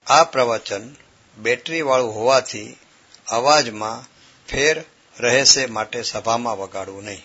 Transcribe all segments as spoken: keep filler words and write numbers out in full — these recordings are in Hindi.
આ પ્રવચન બેટરી વાળું હોવાથી અવાજમાં ફેર રહેશે, માટે સભામાં વગાડવું નહીં.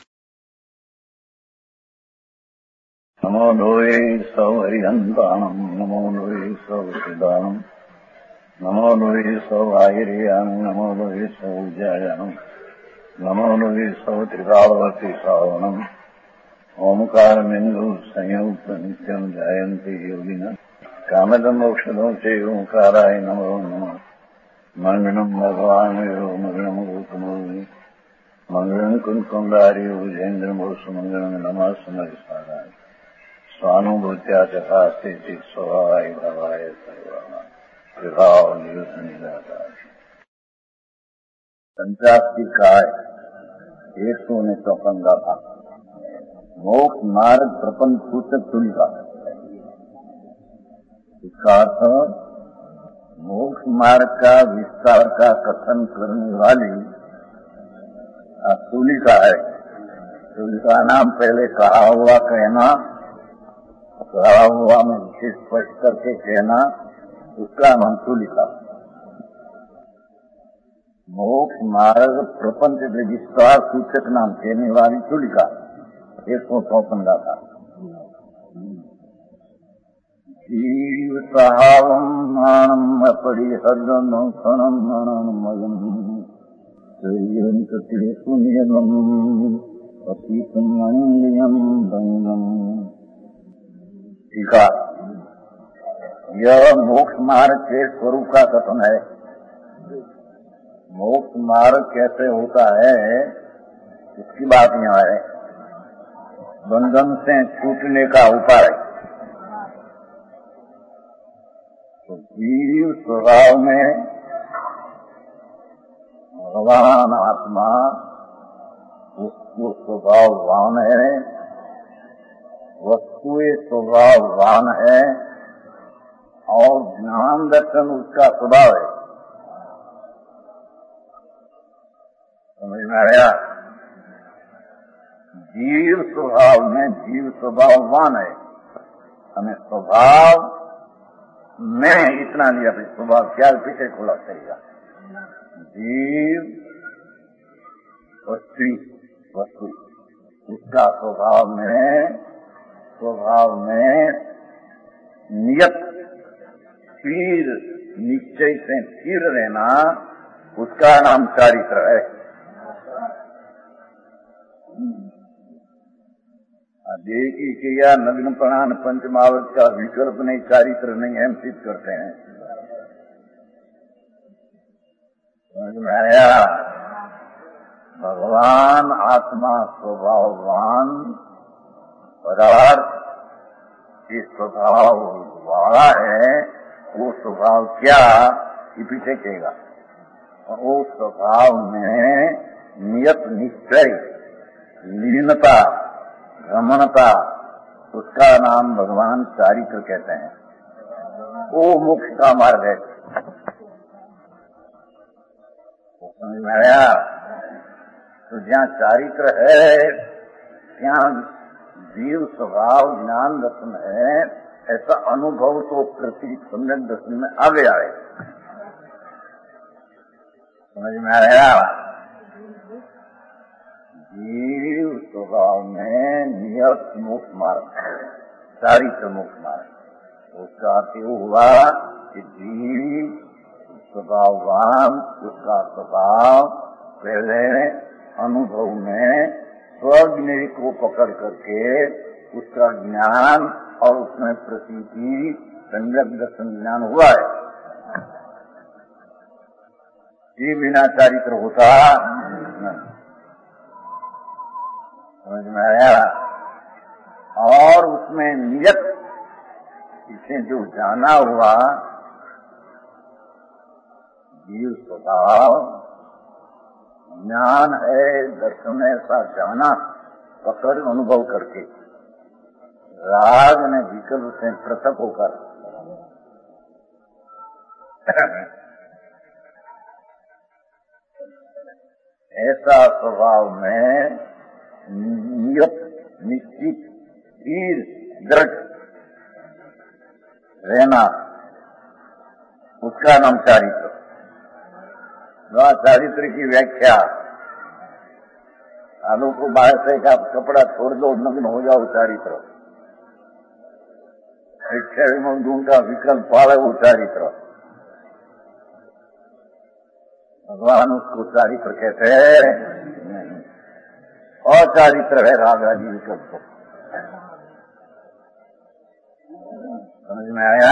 નમો લોહે સૌ હરિહંતાણમ, નમો લોહે સૌ સિદ્ધાણમ, નમો લોહે સૌ આહિર્યાન, નમો લોહે સૌ જયાનમ, નમો લોહે સૌ ત્રિકાળવતી શ્રાવણમ, ઓમકાર બિંદુ સંયુક્ત નિત્યમ જાયંતી યોગિના કામદમ મોક્ષદો છે ઓંકારાય નમો નમઃ. મંગળમ ભગવાન મંગળમ ગોતમોહિ મંગળમ કુંકુંડારી વિજેન્દ્રમોષ મંગળમ નમઃ સમયસારાય સ્વાનુભૂત્યા ચકાસ્તે ચિત સ્વભાવાય ભાવાય સર્વા વિભાવ નિયુત નિરાકાર. પંચાસી काय एक सौ ने चौपन गाथा मोक्ष मार्ग प्रपंच सूचक तुलिका. इसका अर्थ मोक्ष मार्ग का विस्तार का कथन करने वाली तुलिका है. तुलिका नाम पहले कहा हुआ कहना, कहा हुआ में विशेष स्पष्ट करके कहना, उसका नाम तुलिका. मोक्ष मार्ग प्रपंच विस्तार सूचक नाम कहने वाली तुलिका एक सौ चौपन गाथा. जीव सहावम माणम अपरिहर्दन क्षणम मरणमयम श्रीयंतते पुण्यम अतिपुण्यम भंगम. ठीक है, यह मोक्ष मार्ग के स्वरूप का कथन है. मोक्ष मार्ग कैसे होता है इसकी बात यहाँ है. बंधन से छूटने का उपाय. तो जीव स्वभाव में भगवान आत्मा उसको स्वभाववान है, वस्तुए स्वभाववान है और ज्ञान दर्शन उसका स्वभाव है. समझ में आया? जीव स्वभाव में जीव स्वभाववान है. हमें स्वभाव में इतना लिया, फिर स्वभाव क्या पीछे खुला चलेगा. जीव वस्तु वस्तु उसका स्वभाव में स्वभाव में नियत स्थिर निश्चय से स्थिर रहना, उसका नाम चारित्र है. देखी क्रिया नग्न प्रणान पंचमावत का विकल्प नहीं, चारित्र नहीं, हम सिद्ध करते हैं. समझ में आया? भगवान आत्मा स्वभाववान पदार्थ इस स्वभाव वाला है. वो स्वभाव क्या ये पीछे कहेगा. वो स्वभाव में नियत निश्चय लीनता भ्रमणता, उसका नाम भगवान चारित्र कहते हैं. वो मोक्ष का मार्ग है. समझ में आया? तो जहाँ चारित्र है ત્યાં जीव स्वभाव ज्ञान दर्शन है. ऐसा अनुभव तो प्रतीक सम्यक दर्शन में आ गया है. समझ में आया? जीव स्वभाव में नियत मोक्ष मार्ग है, चारित्र मोक्ष मार्ग. उसका अर्थ हुआ कि जीव स्वभाववान, उसका स्वभाव पहले अनुभव में स्वज्ञ को पकड़ करके उसका ज्ञान और उसमें प्रतीति सम्यक दर्शन ज्ञान हुआ है. ये बिना चारित्र होता नहीं. समझ में आया? और उसमें नियत इसे जो जाना हुआ जीव स्वभाव ज्ञान है, दर्शन ऐसा जाना पकड़ अनुभव करके राग ने विकल्प से पृथक होकर ऐसा स्वभाव में नियत निश्चित स्थिर दृढ़ रहना, उसका नाम चारित्र। चारित्र की व्याख्या, आलू को बाहर से एक आप कपड़ा छोड़ दो, नग्न हो जाओ, चारित्र। शिक्षा विमोह का विकल्प पावे, वो चारित्र। भगवान उसको चारित्र कहते हैं नहीं, अचारित्र है राग राजी विकल्प। समझ में आया?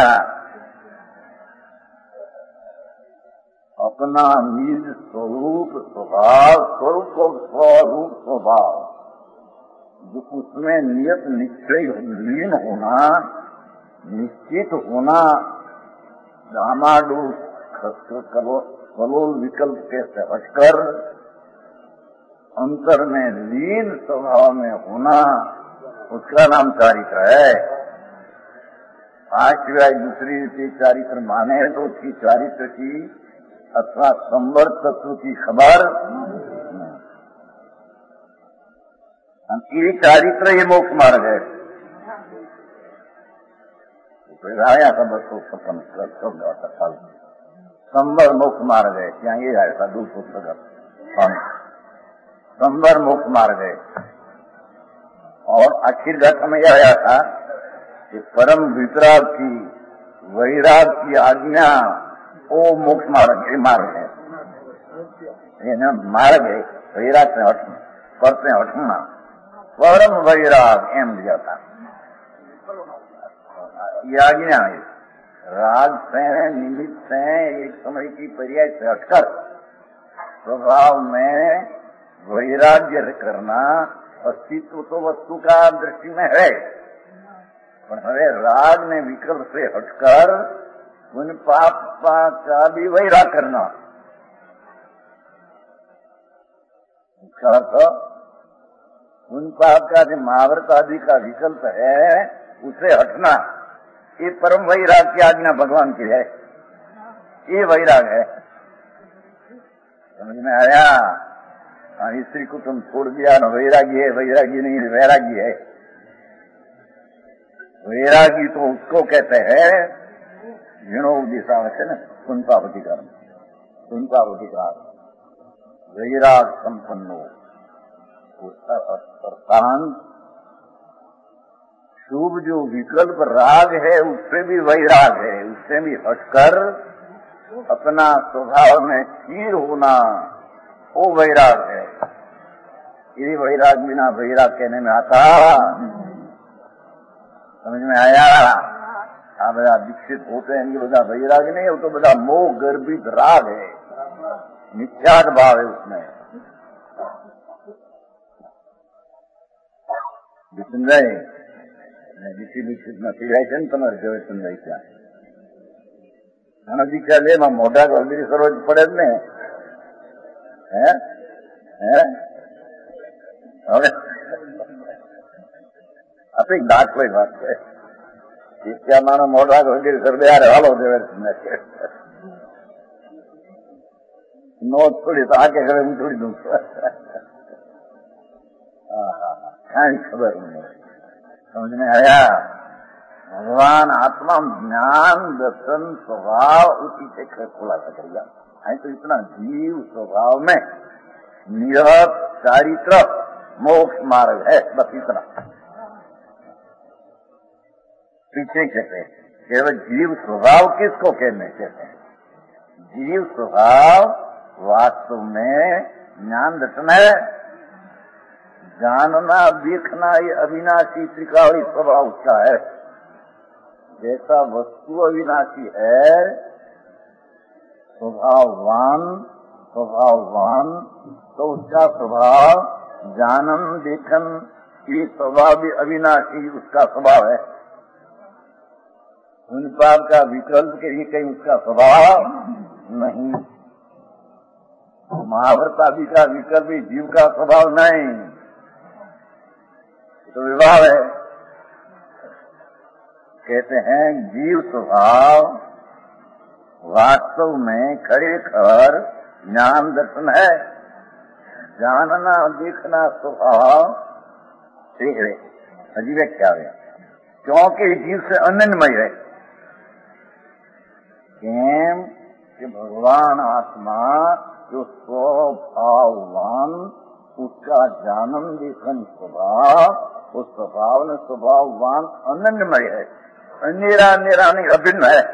अपना निज स्वरूप स्वभाव, स्वरूप और स्वरूप स्वभाव, जो उसमें नियत निश्चय लीन होना, निश्चित होना, दामाडू कलोल विकल्प के से हटकर अंतर में लीन स्वभाव में होना, उसका नाम चारित्र है। आज सिवाय दूसरी रीति चारित्र माने तो उसकी चारित्र की अथवा संवर तत्व की खबर, ये चारित्र ये मोक्ष मार्ग है। आया था बस तो सपन सब संवर मोक्ष मार्ग है, क्या ये आया था दूसरों पुस्तक संवर मोक्ष मार्ग है। और आखिर घट में यह आया था कि परम वितराग की वैराग की आज्ञा वो मोक्ष मार्ग है, मार्ग है, ये मार्ग है। वैराग से हटना, पर से हटना, परम वैराग एम दिया था, ये आज्ञा है। राग से निमित्त से एक समय की पर्याय से हटकर स्वभाव में वैराग्य करना, अस्तित्व तो वस्तु का दृष्टि में है, पर हमें राग ने विकल्प से हटकर उन पाप का भी वैराग करना। उसका अर्थ उन पाप का जो महाव्रत आदि का विकल्प है उसे हटना, ये परम वैराग की आज्ञा भगवान की है, ये वैराग है। समझ में आया? स्त्री को तुम छोड़ दिया ना, वैरागी है, वैरागी नहीं वैरागी है। वैरागी तो उसको कहते हैं जिणो दिशा है न, सुनतावधिकार सुनतावधिकार वैराग संपन्नो, उसका अर्थान शुभ जो विकल्प राग है उससे भी वैराग है, उससे भी हटकर अपना स्वभाव में स्थिर होना, वो वैराग है। ये वैराग बिना वैराग कहने में आता, समझ में आया? आ बड़ा दीक्षित होते हैं, ये बड़ा वैराग नहीं, वो तो बड़ा मोह गर्भित राग है, मिथ्यात्व भाव है उसमें। सुन रहे દીક્ષિત દીક્ષિત નથી જાય છે ને તમારે જોવે સમજાય ત્યાં આનો દીક્ષા લે એમાં મોઢા ગંભીર કરવો જ પડે જ ને, હે હે હવે આપણી દાખલો વાત છે, દીક્ષા માનો મોઢા ગંભીર કરી દે, યાર હાલો દેવે નો થોડી તો આગે હવે હું થોડી દઉં કાંઈ ખબર નહીં। समझ में आया? भगवान आत्मा ज्ञान दर्शन स्वभाव उसी से खुलासा करेगा। है तो इतना जीव स्वभाव में निरत चारित्र मोक्ष मार्ग है, बस इतना। पीछे कहते हैं केवल जीव स्वभाव किसको कहने कहते हैं? जीव स्वभाव वास्तव में ज्ञान दर्शन है, जानना देखना ये अविनाशी त्रिकाली स्वभाव उसका है। जैसा वस्तु अविनाशी है, स्वभाववान स्वभाववान तो उसका स्वभाव जानन देखन ये स्वभाव भी अविनाशी उसका स्वभाव है। उन पाप का विकल्प के लिए कहीं उसका स्वभाव नहीं, महाभारत आदि का विकल्प भी जीव का स्वभाव नहीं, तो विभाव है। कहते हैं जीव स्वभाव वास्तव में खरेखर ज्ञान दर्शन है, जानना देखना स्वभाव ठीक है, अजीब क्या है, क्योंकि जीव से अनन्यमय है। केम कि भगवान आत्मा जो स्वभाववान, उसका जानंदीखन स्वभाव, उस स्वभाव में स्वभाववान अनन्यमय है, अनेरा अनेरा नहीं, अभिन्न है।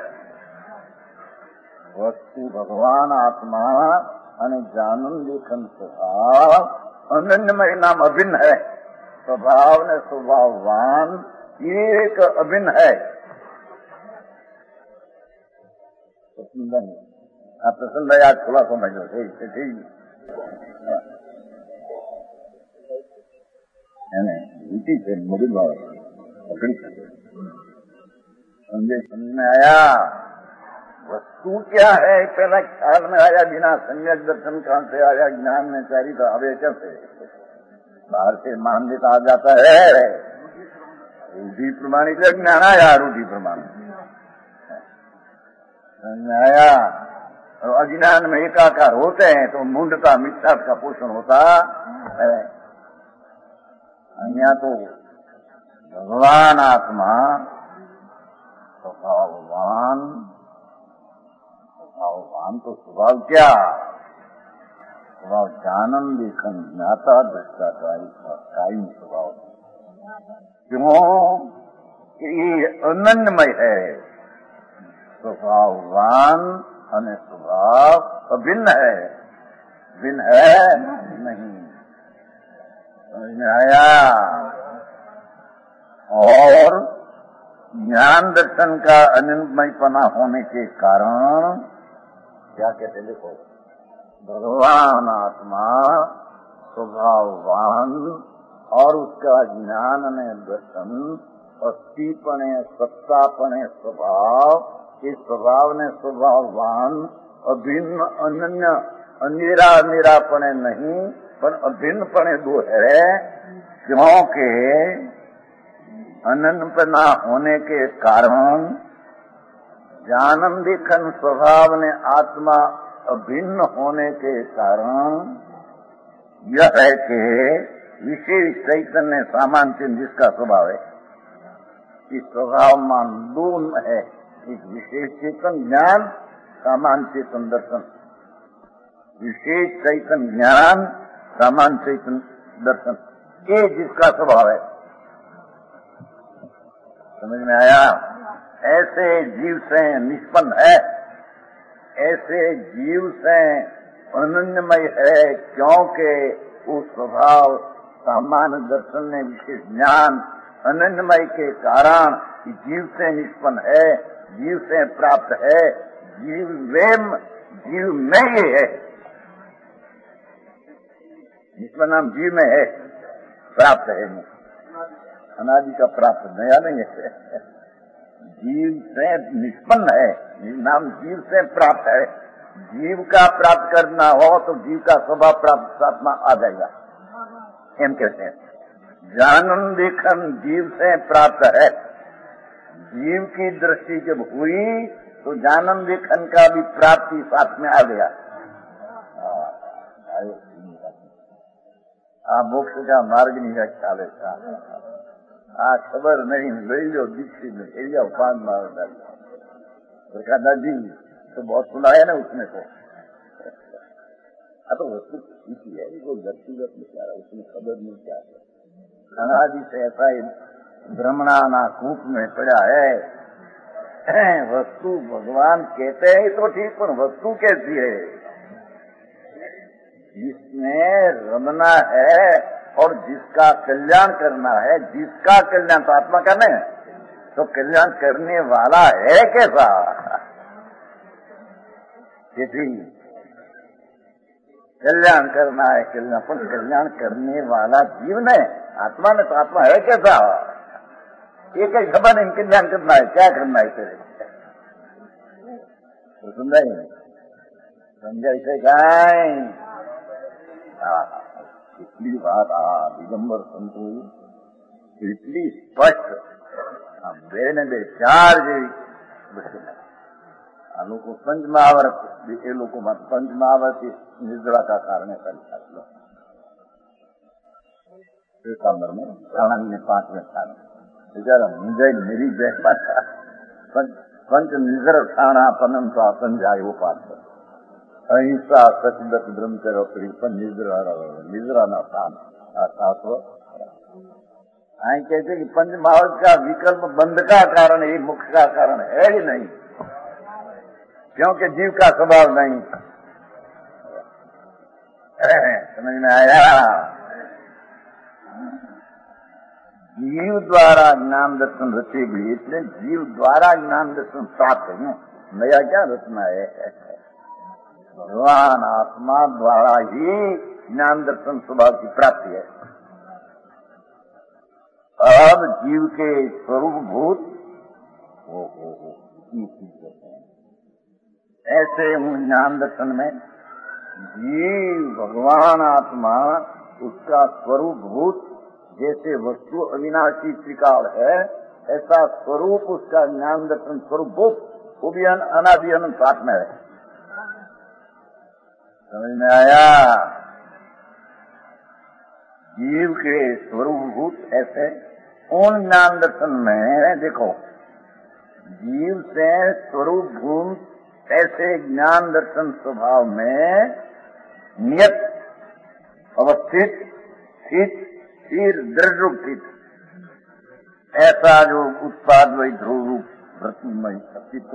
वस्तु भगवान आत्मा અને जानंदीखन स्वभाव अनन्यमय नाम अभिन्न है। स्वभाव ने स्वभाववान एक अभिन्न है। આ પ્રસંગ યાદ ખુલાસો મળ્યો છે એને रीति से मुड़ी भाव समझे, समझ में आया। वस्तु क्या है पहला ख्याल में आया, बिना सम्यक दर्शन कहां से आया, ज्ञान में चारी तो आवे कैसे, बाहर से मान्यता आ जाता है। रूढ़ी प्रमाणित ज्ञान आया, रूढ़ी प्रमाणित समझ में आया। और अज्ञान में एकाकार होते हैं तो मूढ़ता मिथ्या का पोषण होता है। यहाँ तो भगवान आत्मा स्वभाववान, स्वभाववान तो स्वभाव क्या, स्वभाव जानंदीखन ज्ञाता दृष्टा कायम स्वभाव। क्यों कि ये अनन्यमय है। स्वभाववान અને स्वभाव अभिन्न है, भिन्न है नहीं। समझ में आया। और ज्ञान दर्शन का अनन्यमयपना होने के कारण क्या कहते, देखो भगवान आत्मा स्वभाववान और उसका ज्ञान ने दर्शन अस्तिपणे सत्तापणे स्वभाव, इस स्वभाव ने स्वभाववान अभिन्न अनन्य अनिरा अनिरापणे नहीं पर अभिन्नपणे दो है। क्योंकि अनन्यपना होने के कारण जानंदीखन स्वभाव ने आत्मा अभिन्न होने के कारण यह है कि विशेष चैतन्य सामान्य जिसका स्वभाव है, इस स्वभाव मान दून है। एक विशेष चेतन ज्ञान, सामान्य चेतन दर्शन। विशेष चैतन ज्ञान, सामान्य चेतन दर्शन, ये जिसका स्वभाव है। समझ में आया। ऐसे जीव से निष्पन्न है, ऐसे जीव से अनन्यमय है, क्योंकि वो स्वभाव सामान्य दर्शन में विशेष ज्ञान अनन्यमय के कारण जीव से निष्पन्न है, जीव से प्राप्त है। जीव वेम जीव में ही है, जिसका नाम जीव में है, प्राप्त है नहीं, अनादि का प्राप्त नया नहीं है। जीव से निष्पन्न है, नाम जीव से प्राप्त है। जीव का प्राप्त करना हो तो जीव का स्वभाव प्राप्त आत्मा आ जाएगा, एम कहते हैं। जानंदीखन जीव से प्राप्त है। जीव की दृष्टि जब हुई तो जानंदीखन का भी प्राप्ति साथ में आ गया। आ मोक्ष का मार्ग नहीं रखा लेता, आ खबर नहीं गई जो दीक्षित में एरिया पान मार डाल दादी तो बहुत सुनाया ना उसमें को। तो वस्तु ठीक है, वो व्यक्तिगत विचार, उसमें खबर नहीं क्या है। अनादि से ऐसा ही ब्रह्मणाना कूप में पड़ा है। वस्तु भगवान कहते हैं तो ठीक, पर वस्तु कैसी है, जिसमें रमना है और जिसका कल्याण करना है। जिसका कल्याण तो आत्मा करना है, तो कल्याण करने वाला है कैसा, कल्याण करना है, कल्याण पर कल्याण करने वाला जीव ने, आत्मा ने तो आत्मा है कैसा, एक ही खबर नहीं कल्याण करना है, क्या करना है तेरे तो समझा ही नहीं, समझा इसे गाय। इतनी बात आ दिगंबर संतु इतनी स्पष्ट બે ને બે ચાર જેવી આ લોકો પંચમહાવર્ત એ લોકોમાં પંચમહાવર્ત નિદ્રાકા કારણે કરી શકલો श्वेतांबर में प्राणांग ने पांचवें स्थान बेचारा मुंजाई मेरी बैठा था पंच निजर ठाणापनम स्वापन जाए वो पात्र अहिंसा सचदत ब्रह्मचर्य त्रिपन निजरा निजरा ना स्थान शास्त्र आई कहते कि पंच महावत का विकल्प बंध का कारण ही मुख्य का कारण है ही नहीं, क्योंकि जीव का स्वभाव नहीं। समझ में आया? जीव द्वारा ज्ञान दर्शन रचेगी, इसलिए जीव द्वारा ज्ञान दर्शन प्राप्त है। नया क्या रचना है? भगवान आत्मा द्वारा ही ज्ञान दर्शन स्वभाव की प्राप्ति है। अब जीव के स्वरूप भूत हो हो हो ऐसे ज्ञान दर्शन में जीव भगवान आत्मा उसका स्वरूप भूत, जैसे वस्तु अविनाशी त्रिकाल है ऐसा स्वरूप उसका ज्ञान दर्शन स्वरूप भूत, वो भी अनादि अनंत साथ में है। समझ में आया? जीव के स्वरूप भूत ऐसे उन ज्ञान दर्शन में देखो, जीव से स्वरूप भूत ऐसे ज्ञान दर्शन स्वभाव में नियत अवस्थित स्थित स्थिर दृढ़ रूप स्थित, ऐसा जो उत्पाद वही ध्रुव रूप वृत्तिमय अस्तित्व,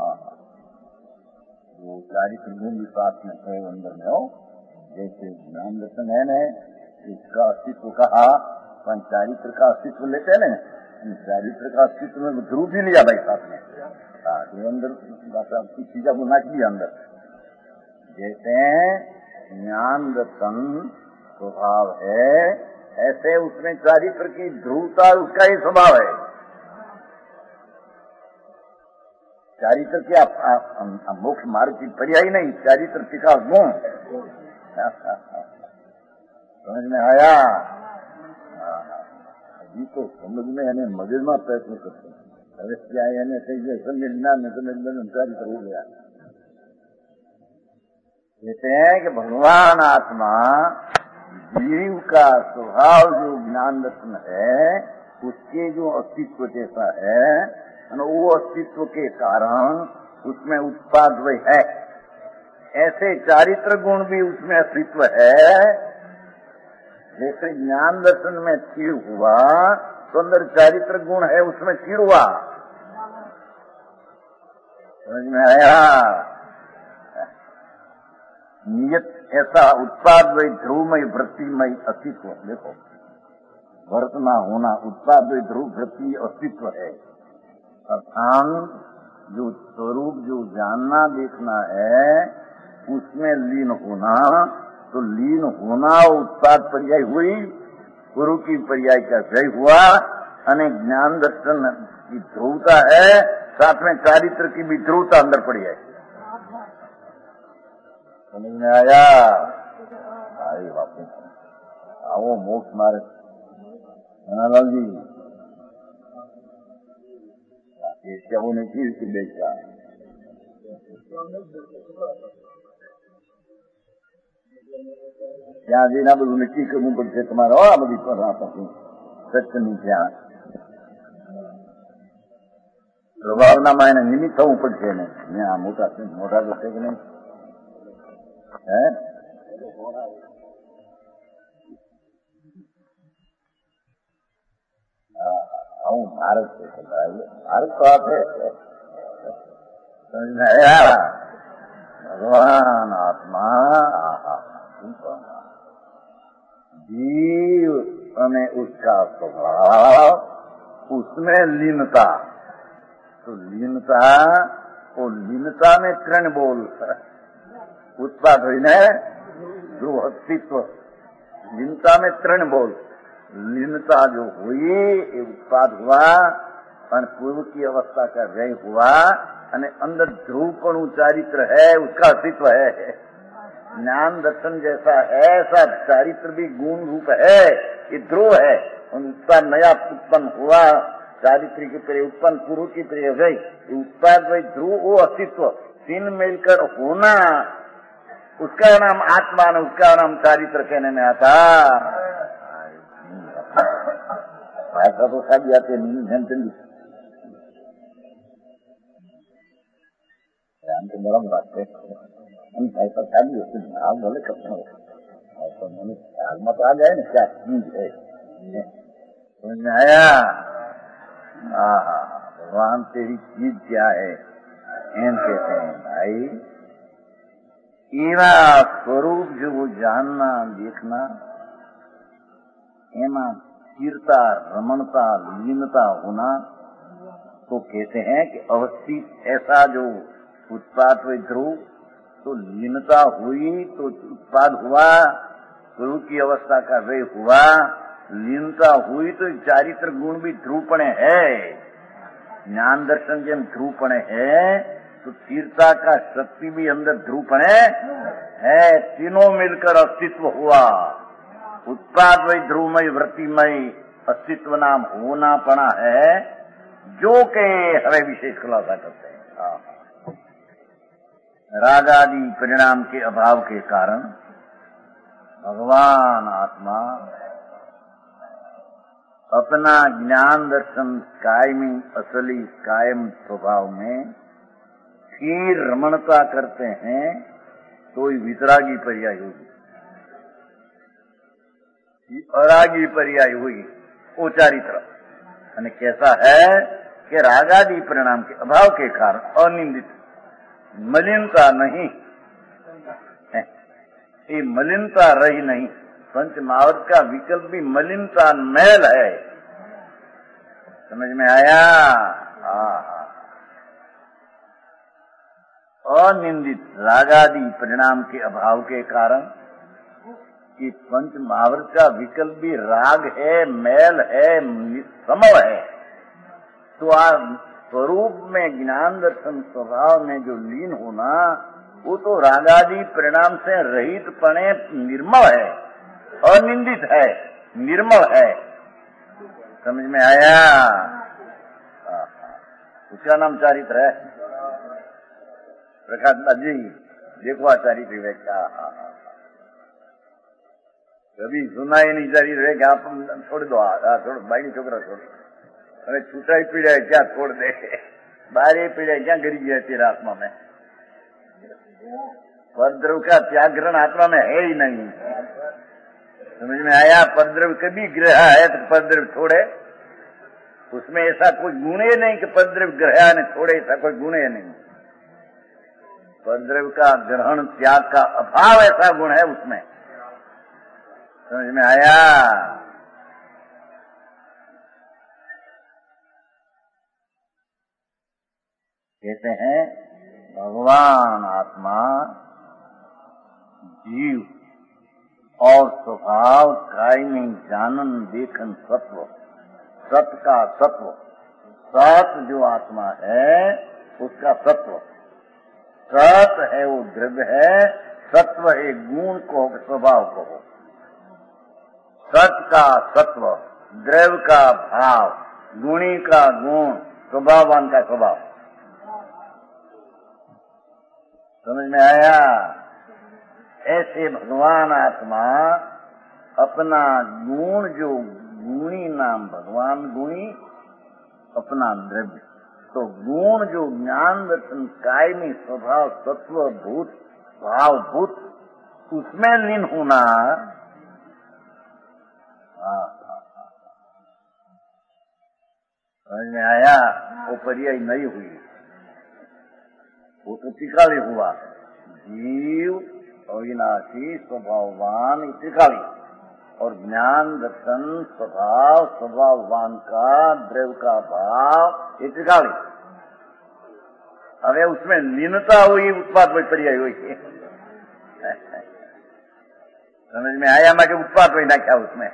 वो चारित्र गुण विपाक में है अंदर में हो, जैसे ज्ञान दर्शन है न, इसका अस्तित्व कहा, चारित्र का अस्तित्व लेते हैं न, चारित्र का अस्तित्व में ध्रुव भी लिया भाई साथ में, अंदर चीजा को नाच दिया अंदर। जैसे ज्ञान दर्शन स्वभाव है ऐसे उसमें चारित्र की ध्रुवता उसका ही स्वभाव है। चारित्र क्या मोक्ष मार्ग की पर्याय नहीं, चारित्र का गुण। समझ में आया? अभी तो समझ में यानी मगज में प्रयत्न करते हैं, अरे क्या यानी कहीं समझना नहीं समझना चारित्र हो गया। कहते हैं कि भगवान आत्मा जीव का स्वभाव जो ज्ञान दर्शन है उसके जो अस्तित्व जैसा है, वो अस्तित्व के कारण उसमें उत्पाद वही है, ऐसे चारित्र गुण भी उसमें अस्तित्व है। जैसे ज्ञान दर्शन में क्षीण हुआ तो अंदर चारित्र गुण है उसमें क्षीण हुआ। समझ में आया? नियत ऐसा उत्पाद वही ध्रुवमय वृत्तिमय अस्तित्व। देखो वर्तना होना उत्पाद वही ध्रुव वृत्ति अस्तित्व है, अर्थात जो स्वरूप जो जानना देखना है उसमें लीन होना, तो लीन होना उत्पाद पर्याय हुई, गुरु की पर्याय का जय हुआ, अनेक ज्ञान दर्शन की ध्रुवता है, साथ में चारित्र की भी ध्रुवता अंदर पड़ी है। समझ में आया? आई वापस आओ मोक्ष मार्ग लाल जी क्या वो नहीं थी बेचा ત્યાં જઈને આ બધું નક્કી કરવું પડશે તમારે, આ બધી સત્ય ની ત્યાં પ્રભાવનામાં એને નિમિત્ત થવું પડશે ને, આ મોટા મોટા તો છે કે નહીં? હે આવું ભારત છે, ભારત તો આપે भगवान आत्मा जीव में उसका स्वभाव, उसमें लीनता, तो लीनता वो लीनता में तृण बोल उत्पाद हुई न जो अस्तित्व, लीनता में तृण बोल, लीनता जो हुई उत्पाद हुआ और पूर्व की अवस्था का व्यय हुआ, અને अंदर ध्रुवपणु चारित्र है उसका अस्तित्व है। ज्ञान दर्शन जैसा है ऐसा चारित्र भी गुण रूप है, ये ध्रुव है, उसका नया उत्पन्न हुआ चारित्र की प्रिय उत्पन्न पूर्व की प्रिय गई, उत्पाद वही ध्रुव वो अस्तित्व, तीन मिलकर होना उसका नाम आत्मा ने, उसका नाम चारित्र कहने में आता। ऐसा तो सब जाते नहीं, આમ તો બરાબર વાત છે. અને સાહેબ સાહેબ વસ્તુ ભાવ ભલે કરતા હોય તો મને ખ્યાલમાં તો આ જાય ને क्या चीज है समझ में आया. हाँ हाँ भगवान तेरी चीज क्या है एम कहते हैं भाई. एवा स्वरूप जो वो जानना देखना एमा स्थिरता रमणता लीनता होना तो कहते हैं कि अवस्थित ऐसा जो उत्पाद हुए ध्रुव तो लीनता हुई तो उत्पाद हुआ गुरु की अवस्था का वे हुआ. लीनता हुई तो चारित्र गुण भी ध्रुवपणे है. ज्ञान दर्शन जेम ध्रुवपणे है तो स्थिरता का शक्ति भी अंदर ध्रुवपणे है. तीनों मिलकर अस्तित्व हुआ. उत्पाद वही ध्रुवमय वृत्तिमय अस्तित्व नाम होना पड़ा है जो के हमें विशेष खुलासा करते हैं. रागादि परिणाम के अभाव के कारण भगवान आत्मा अपना ज्ञान दर्शन कायमी असली कायम स्वभाव में फिर रमणता करते हैं तो ही वितरागी पर्याय होगी. अरागी पर्याय हुई वो चारित्र. અને कैसा है कि रागादि परिणाम के अभाव के कारण अनिंदित मलिनता नहीं. ये मलिनता रही नहीं. पंच महावत का विकल्प भी मलिनता मैल है. समझ में आया. अनिंदित रागादि परिणाम के अभाव के कारण कि पंच महावृत का विकल्प भी राग है मैल है समव है. तो आ स्वरूप में ज्ञान दर्शन स्वभाव में जो लीन होना वो तो रागादि परिणाम से रहित पणे निर्मल है अनिंदित है निर्मल है. समझ में आया. उसका नाम चारित्र है. प्रकाश जी देखो चारित्र व्याख्या कभी सुना ही नहीं. चारित्र व्याख्या आप छोड़ दो. छोड़ बाई छोकरा छोड़ अरे छूटा ही पीड़ा है क्या छोड़ दे. बारे पीड़ा क्या गिरी गया तेरा आत्मा में. परद्रव का त्याग ग्रहण आत्मा में है ही नहीं. समझ में आया. परद्रव कभी ग्रह है तो परद्रव छोड़े. उसमें ऐसा कोई गुण ही नहीं कि परद्रव ग्रह ने छोड़े. ऐसा कोई गुण ही नहीं. परद्रव का ग्रहण त्याग का अभाव ऐसा गुण है उसमें. समझ में आया. कहते हैं भगवान आत्मा जीव और स्वभाव कायमी जानन देखन सत्व सत का सत्व सत जो आत्मा है उसका सत्व सत है वो द्रव्य है. सत्व है गुण को स्वभाव को. सत का सत्व द्रव्य का भाव गुणी का गुण स्वभाववान का स्वभाव. समझ में आया. ऐसे भगवान आत्मा अपना गुण जो गुणी नाम भगवान गुणी अपना द्रव्य तो गुण जो ज्ञान दर्शन कायमी स्वभाव तत्व भूत भाव भूत उसमें लीन होना. समझ में आया. वो पर्याय नहीं हुई. वो तो त्रिकाली हुआ. जीव अविनाशी स्वभाववान त्रिकाली और ज्ञान दर्शन स्वभाव स्वभाववान का द्रव्य का भाव ये त्रिकाली. હવે उसमें लीनता हुई उत्पाद वही पर्याय हुई. समझ में आया. मैं कि उत्पाद वही ना क्या उसमें.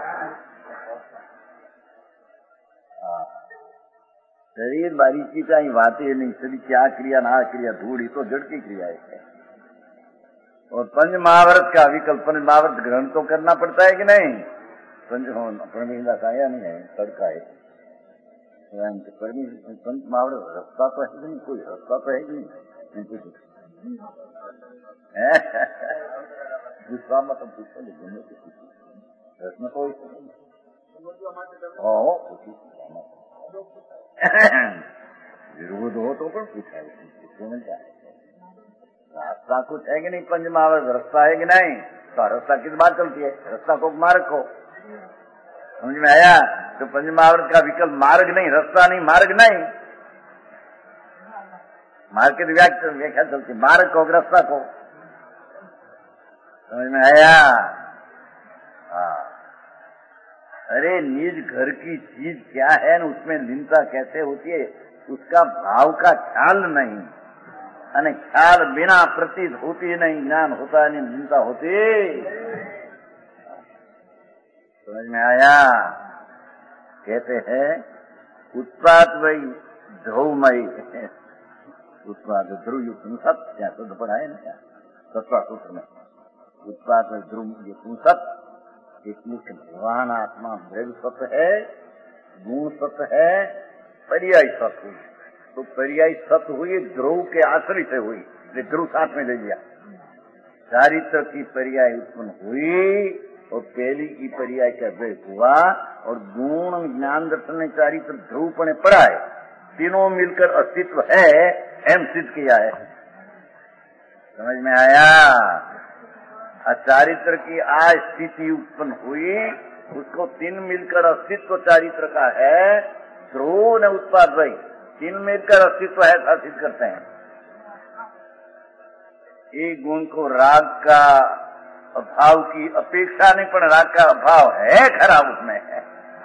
शरीर बारीकी का ही बातें नहीं. सभी क्या क्रिया ना क्रिया धूड़ी तो जड़ की क्रिया है. और पंच महाव्रत का विकल्प पंच महाव्रत ग्रहण तो करना पड़ता है कि नहीं. पंच परमेश्वर का आया नहीं है तड़का है. परमेश्वर पंच महाव्रत रास्ता तो है नहीं. कोई रास्ता तो है नहीं. गुस्सा मतलब पूछो घूमने की प्रश्न कोई विरोध हो तो પણ પૂછાય. गुण क्या है? रास्ता कुछ है कि नहीं? पंच महावर्त रास्ता है कि नहीं? तो रास्ता किस बात चलती है? रास्ता को मार्ग को समझ में आया? तो पंच महावर्त का विकल्प मार्ग नहीं, रास्ता नहीं, मार्ग नहीं। मार्ग की व्याख्या चलती, मार्ग को रास्ता को समझ में आया? हाँ। अरे निज घर की चीज क्या है न उसमें लीनता कैसे होती है, उसका भाव का ख्याल नहीं, અને ख्याल बिना प्रतीत होती नहीं, ज्ञान होता नहीं, लीनता होती। समझ में आया? कहते हैं उत्पाद वही ध्रुवमयी, उत्पाद ध्रुव पुंसत, क्या शुद्ध पढ़ा है ना क्या सत्वा सूत्र में, उत्पाद वही ध्रुव ये पुंसत, इसलिए भगवान आत्मा भेद सत्य है, गुण सत्य है, पर्याय सत्य हुई। तो पर्याय सत्य हुई ध्रुव के आश्रय से हुई, इसलिए ध्रुव साथ में ले लिया। चारित्र की पर्याय उत्पन्न हुई और पहली की पर्याय का भेद हुआ, और गुण ज्ञान दर्शन ने चारित्र ध्रुवपणे पड़ा है, तीनों मिलकर अस्तित्व है एम सिद्ध किया है। समझ में आया? चारित्र की आज स्थिति उत्पन्न हुई, उसको तीन मिलकर अस्तित्व चारित्र का है, ध्रुव ने उत्पाद भाई तीन मिलकर अस्तित्व है सिद्ध करते हैं। एक गुण को राग का अभाव की अपेक्षा नहीं, पर राग का अभाव है खराब उसमें है।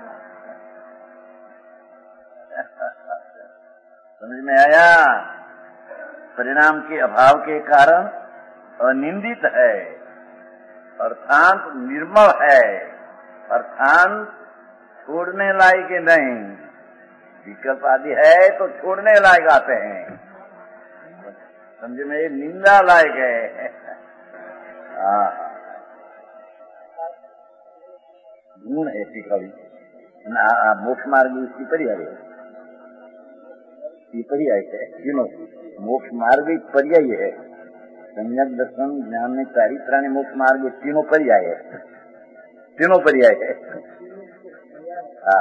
समझ में आया? परिणाम के अभाव के कारण अनिंदित है, अर्थात निर्मल है, अर्थात छोड़ने लायक नहीं। विकल्प आदि है तो छोड़ने लायक आते हैं, समझे में? ये निंदा लायक है। गुण है टिकावी, मोक्ष मार्ग उसकी पर्याय है, ये पर्याय है तीनों। मोक्ष मार्ग एक पर्याय है, सम्यक दर्शन ज्ञान में चारित्राणी मोक्ष मार्ग तीनों पर्याय है, तीनों पर्याय है। हाँ,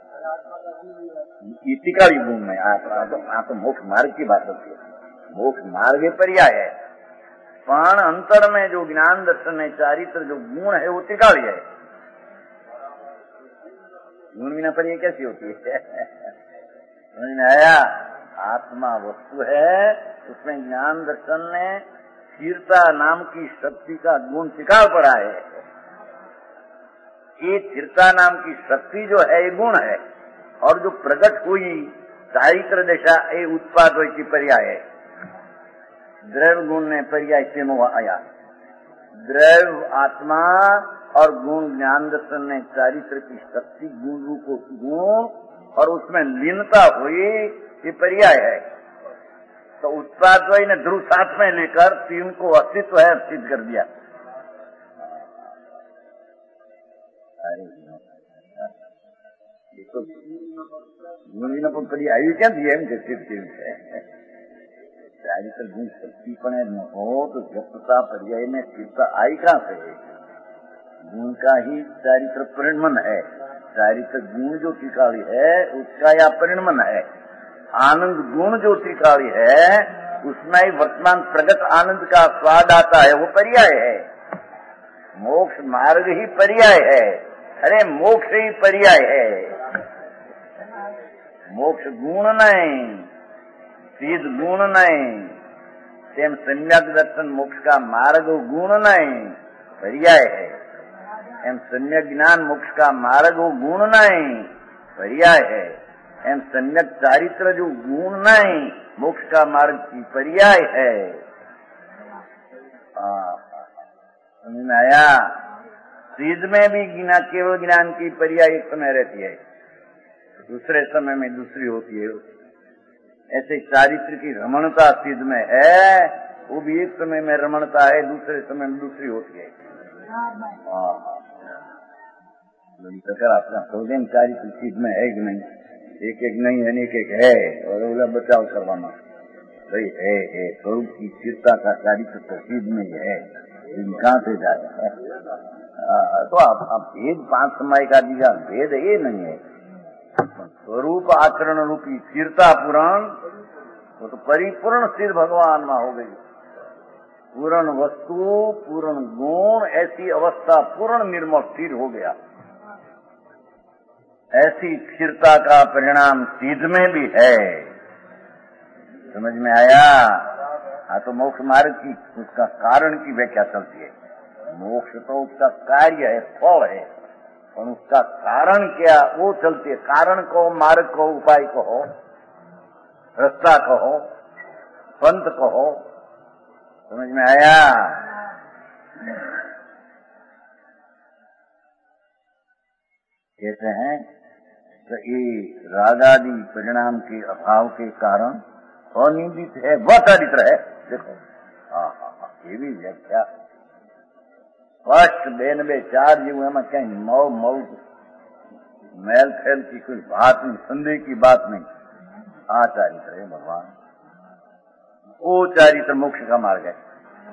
ये टिकावी गुण में आप तो मोक्ष मार्ग की बात होती है, मोक्ष मार्ग पर्याय है, पण अंतर में जो ज्ञान दर्शन है चारित्र जो गुण है वो टिकावी है। गुण बिना पर्याय कैसी होती है? समझ में आया? आत्मा वस्तु है, उसमें ज्ञान दर्शन ने स्थिरता नाम की शक्ति का गुण टिकाव पड़ा है। ये स्थिरता नाम की शक्ति जो है ये गुण है, और जो प्रकट हुई चारित्र दशा ये उत्पाद की पर्याय है। द्रव्य गुण ने पर्याय तीनों आया, द्रव्य आत्मा और गुण ज्ञान दर्शन ने चारित्र की शक्ति गुण रूप गुण और उसमें लीनता हुई ये पर्याय है। तो उत्पाद ने ध्रुव साथ में लेकर तीन को अस्तित्व है सिद्ध कर दिया। अरे तो गुण पर्याय क्या दिया चारित्र गुण शक्ति पण न हो तो जपता पर्याय में स्थिरता आई कहां से? गुण का ही चारित्र परिणमन है, चारित्र गुण जो टिकावी है उसका या परिणमन है। आनंद गुण जो टिकावी है उसमें ही वर्तमान प्रगट आनंद का स्वाद आता है, वो पर्याय है। मोक्ष मार्ग ही पर्याय है, अरे मोक्ष ही पर्याय है, मोक्ष गुण नहीं, सिद्ध गुण नहीं, तेम सम्यक दर्शन मोक्ष का मार्ग गुण नहीं पर्याय है। एम सम्यक ज्ञान मोक्ष का मार्ग गुण नहीं पर्याय है। एम सम्यक चारित्र जो गुण नहीं मोक्ष का मार्ग की पर्याय है। समझ में आया? सिद्ध में भी ज्ञा केवल ज्ञान की पर्याय एक समय रहती है, दूसरे समय में दूसरी होती है। ऐसे चारित्र की रमणता सिद्ध में है, वो भी एक समय में रमणता है, दूसरे समय में दूसरी होती है। अपना भोजन चारित्र सिद्ध में है कि नहीं? एक एक नहीं है, एक एक है, और उसका बचाव करवाना भाई है, है स्वरूप की स्थिरता का चारित्र तो सिद्ध में है, कहाँ से जाता है? तो आप, आप भेद पांच समय का दिया भेद ये नहीं है, स्वरूप आचरण रूपी स्थिरता पुराण वो तो परिपूर्ण स्थिर भगवान में हो गई। पूर्ण वस्तु, पूर्ण गुण, ऐसी अवस्था पूर्ण निर्मल स्थिर हो गया। ऐसी स्थिरता का परिणाम सिद्ध में भी है। समझ में आया? हाँ, तो मोक्ष मार्ग की उसका कारण की व्याख्या चलती है। मोक्ष तो उसका कार्य है, फल है, और उसका कारण क्या वो चलती है। कारण को, मार्ग को, उपाय कहो, रास्ता कहो, पंथ कहो। समझ में आया? कहते हैं तो ये रागादि परिणाम के अभाव के कारण अनिंदित है, वह चरित्र है। देखो, हाँ हाँ हाँ, ये भी व्याख्या स्पष्ट बेनबे चार जीवों में कहीं मऊ मऊ मैल फैल की कोई बात नहीं, संदेह की बात नहीं। आ चारित्र है भगवान, वो चारित्र मोक्ष का मार्ग है।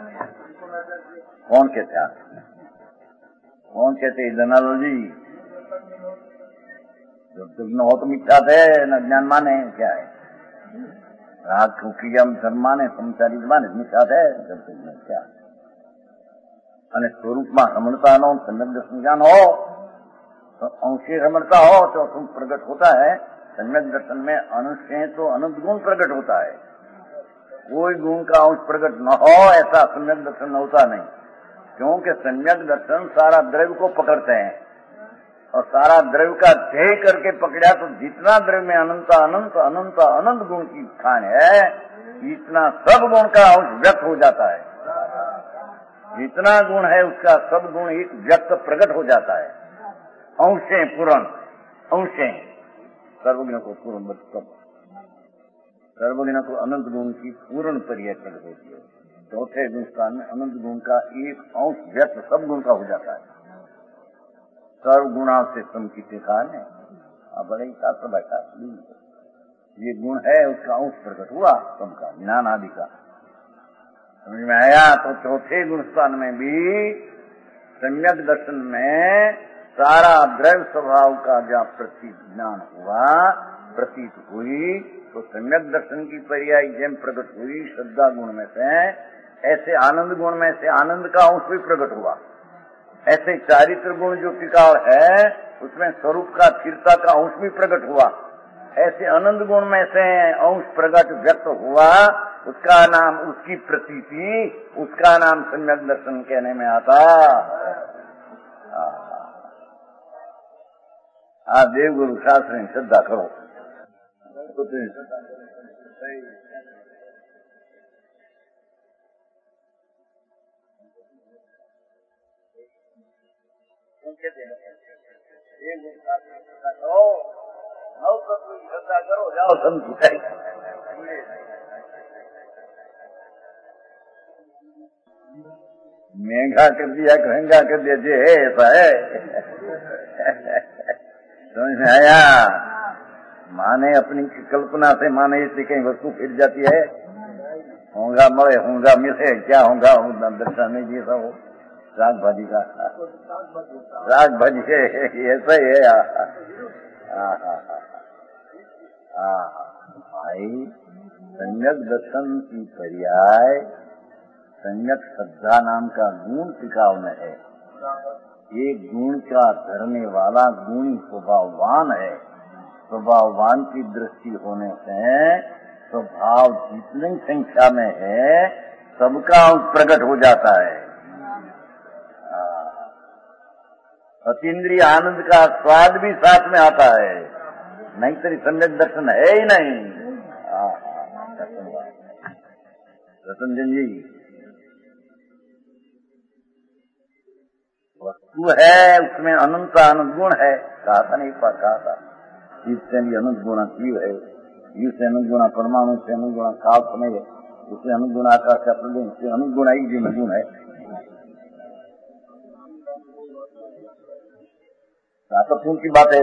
कौन कहते हैं? कौन कहते? जनालो जी, जब तक न हो तो मिथ्या थे, न ज्ञान माने क्या है? राग क्रिया धर्म माने, संचारित माने मिथ्या थे, जब तक न क्या। અને સ્વરૂપમાં રમણતાનો सम्यक दर्शन ज्ञान हो तो अंशे रमणता हो तो तुम प्रकट होता है। सम्यक दर्शन में अंशे तो अनंत गुण प्रकट होता है। कोई गुण का अंश प्रकट न हो ऐसा सम्यक दर्शन होता नहीं, क्योंकि सम्यक दर्शन सारा द्रव्य को पकड़ते हैं, और सारा द्रव्य का ध्येय करके पकड़ा तो जितना द्रव्य में अनंत अनंत अनंत अनंत गुण की खान है, इतना सब गुण का अंश व्यक्त हो जाता है। जितना गुण है उसका सब गुण एक व्यक्त प्रकट हो जाता है। अंशे पूर्ण, अंशे सर्वज्ञ को पूर्ण, सर्वज्ञ को अनंत गुण की पूर्ण पर्याय प्रकट होती है। चौथे गुण स्थान में अनंत गुण का एक अंश व्यक्त सब गुण का हो जाता है। सर्व गुणा से सम की सिखान है, बड़े ही शास्त्र बैठा, ये गुण है उसका अंश प्रकट हुआ सम का, ज्ञान आदि का। समझ में आया? तो चौथे गुण स्थान में भी सम्यक दर्शन में सारा द्रव्य स्वभाव का जब प्रतीत ज्ञान हुआ, प्रतीत हुई, तो सम्यक दर्शन की पर्याय जैन प्रकट हुई श्रद्धा गुण में से, ऐसे आनंद गुण में से आनंद का अंश भी प्रकट हुआ। ऐसे चारित्र गुण जो टिकाव है उसमें स्वरूप का स्थिरता का अंश भी प्रकट हुआ। ऐसे आनंद गुण में से अंश प्रकट व्यक्त हुआ, उसका नाम, उसकी प्रतीति, उसका नाम सम्यक दर्शन कहने में आता। आ देव गुरु शास्त्र श्रद्धा करो। श्रद्धा करो, जाओ समझी। महंगा कर दिया, महंगा कर दिया, जे है ऐसा है। समझ में आया? माने अपनी कल्पना से माने इसलिए कहीं वस्तु फिर जाती है। होंगा मरे, होंगा मिले, क्या होगा दर्शन नहीं जी सब राग भाजी का, राग भाजी है, ऐसा ही है। भाई सम्यक दर्शन की पर्याय सम्यक श्रद्धा नाम का गुण टिकाव में है। एक गुण का धरने वाला गुणी स्वभाववान है। स्वभाववान की दृष्टि होने से स्वभाव जितनी संख्या में है सबका प्रकट हो जाता है। अतीन्द्रिय आनंद का स्वाद भी साथ में आता है, नहीं तेरी सम्यक दर्शन है ही नहीं। रतन जी, वस्तु है उसमें अनंत आनंद गुण है, कहा था नहीं, कहा था इससे अनंत गुणा जीव है, जीव से अनंत गुणा परमाणु, से अनंत गुणा काल समय है, उससे अनंत गुणा आकाश का प्रदेश, उससे अनंत गुणा एक जीव में गुण है। पूर्ण की बात है,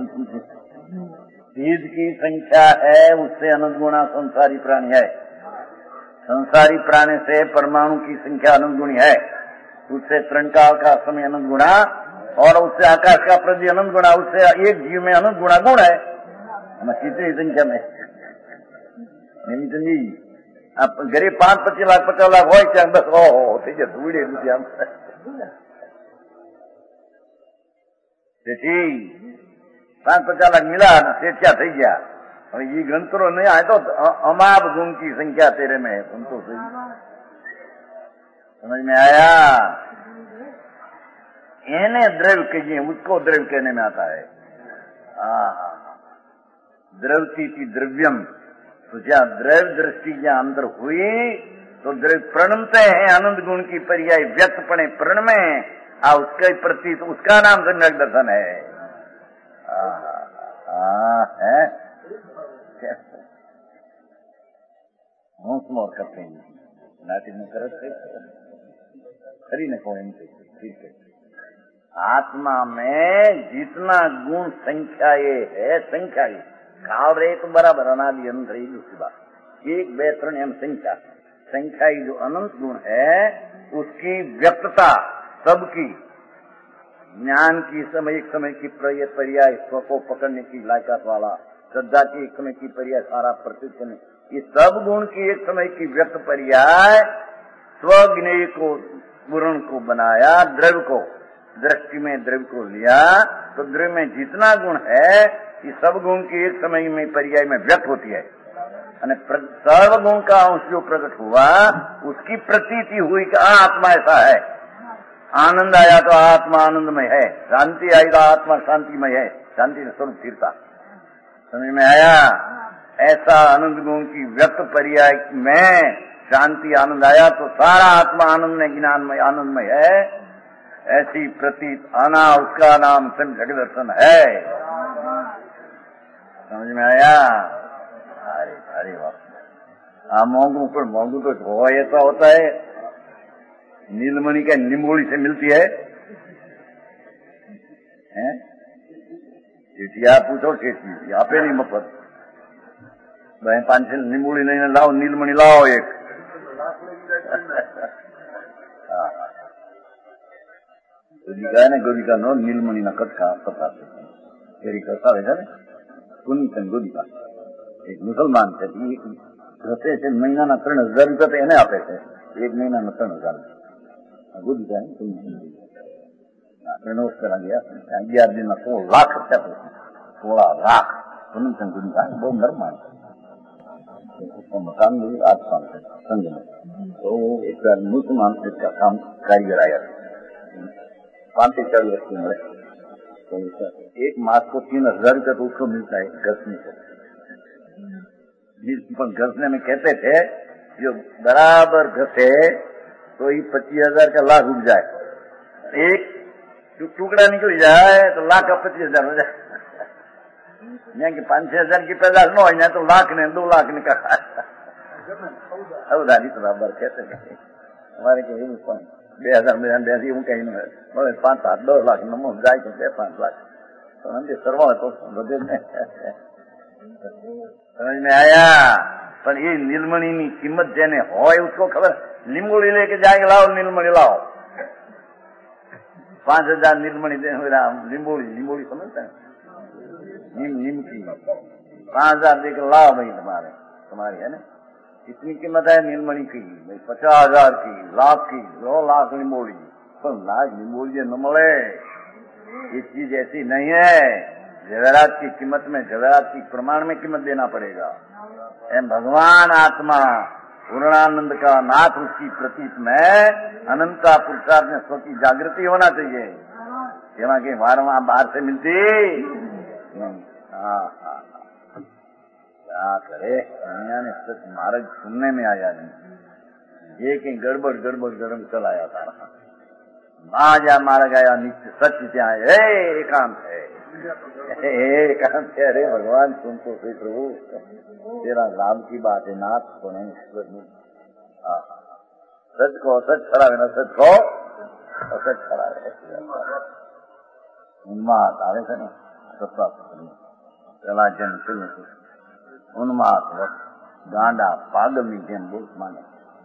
चीज की संख्या है उससे अनंत गुणा संसारी प्राणी है। संसारी प्राणी से परमाणु की संख्या अनंत गुणी है, उससे त्रणकाल का समय अनंत गुणा, और उससे आकाश का प्रति अनंत गुणा, उससे एक जीव में अनंत गुणा गुण है। कितनी संख्या में હેમચંદજી આ ઘરે પાંચ પચીસ લાખ પચાસ લાખ હોય ત્યાં બસ ઓહો થઈ જાય ધૂળે નથી આમ તેથી પાંચ પચાસ લાખ મિલા સેઠિયા થઈ ગયા હવે એ ગણતરો નહીં આ તો અમાપ गुण की संख्या तेरे में है तुम तो सही समझ में आया एने द्रव्य कहिए उसको द्रव्य कहने में आता है हाँ द्रव्यती थी द्रव्यम तो जहाँ द्रव्य दृष्टि जहाँ अंदर हुई तो द्रव्य प्रणमते हैं आनंद गुण की पर्याय व्यक्त पड़े प्रण में आ उसके प्रति तो उसका नाम सम्यक दर्शन है आ, आ, है होश मोर करते हैं नाटी में करते खरी ने को ठीक है आत्मा में जितना गुण संख्या ये है संख्या ये काल रे तो बराबर अनादि अंत रही दूसरी बात एक बे त्रण एम संख्या संख्या ये जो अनंत गुण है उसकी व्यक्तता सबकी ज्ञान की समय एक समय की पर्याय स्व को पकड़ने की लायकात वाला श्रद्धा की एक समय की पर्याय सारा प्रतीत करने ये सब गुण की एक समय की व्यक्त पर्याय स्वज्ञेय को गुण को बनाया द्रव्य को दृष्टि में द्रव्य को लिया तो द्रव्य में जितना गुण है ये सब गुण की एक समय में पर्याय में व्यक्त होती है सर्व गुण का अंश जो प्रकट हुआ उसकी प्रतीति हुई कि आत्मा ऐसा है आनंद आया तो आत्मा आनंदमय है शांति आई तो आत्मा शांतिमय है शांति ने स्वरूप स्थिरता समझ में आया ऐसा आनंद गुण की व्यक्त पर्याय में शांति आनंद आया तो सारा आत्मा आनंद में ज्ञानमय आनंदमय है ऐसी प्रतीत आना उसका नाम सम्यक दर्शन है समझ में आया अरे अरे वाह आ मोंगू पर मोंगू तो हो ऐसा होता है नीलमणि क्या निम्बोली से मिलती है हैं चेटिया पूछो चेटी आपे नहीं मफत भाई पांच छह निम्बोली नहीं लाओ नीलमणि लाओ एक गोलिका है ना गोलिका नो नीलमणि ना कटका पता तेरी करता है ना पुनितन गोलिका एक मुसलमान છે ઘસે છે મહિનાના ત્રણ હજાર રૂપિયા તો એને આપે છે એક મહિનાના ત્રણ હજાર गोलिका ત્રણ વર્ષ કરા ગયા અગિયાર દિનના સોળ લાખ રૂપિયા સોળા લાખ પુનિતન गोलिका બહુ નરમાન उसका मकान भी आठ साल से संघ में तो एक मुसलमान इसका काम कारीगर आया पांच से चार वर्ष की उम्र तो एक मास को तीन हजार रुपया तो उसको मिलता है घसने से पर घसने में कहते थे जो बराबर घसे तो ये पच्चीस हजार का लाख उग जाए एक टुकड़ा निकल जाए तो लाख का पच्चीस हजार हो जाए कि पांच छह हजार की पैदाश न हो तो लाख ने दो लाख ने कहा अब दादी तो बराबर कहते थे हमारे के बे हजार में बेसी हूँ कहीं नहीं पांच सात दस लाख नमो जाए तो बे पांच लाख तो हम सर्व तो बधे समझ में आया पर ये नीलमणि की कीमत जेने हो उसको खबर नींबूड़ी लेके जाएंगे लाओ नीलमणि लाओ पांच हजार नीलमणि नींबूड़ी नींबूड़ी समझते हैं नीम नीम की पांच हजार देकर लाओ भाई तुम्हारे तुम्हारी है ना कितनी कीमत है नीलमणि की भाई पचास हजार की लाख की दो लाख नींबोड़ी तो लाख नींबोड़ी न मिले ये चीज ऐसी नहीं है जवेरात की कीमत में जवेरात की प्रमाण में कीमत देना पड़ेगा एम भगवान आत्मा पूर्णानंद का नाथ उसकी प्रतीत में अनंता पुरुषार्थ में स्व की जागृति होना चाहिए जेमा के बार वहां बाहर से मिलती हाँ हाँ क्या करे दुनिया ने सच मार्ग सुनने में आया नहीं ये कहीं गड़बड़ गड़बड़ गरम चलाया था माजा मार्ग आया नित्य सच त्याग एकांत है एकांत है अरे भगवान तुम तो सही प्रभु तेरा राम की बात है नाथ को नहीं सच को सच खड़ा है ना सच को सच खड़ा है उन्माद आवे છે ને સત્તા પેલા જેમ શું ઉન્માદ ગાંડા પાગલની જેમ બોલ માને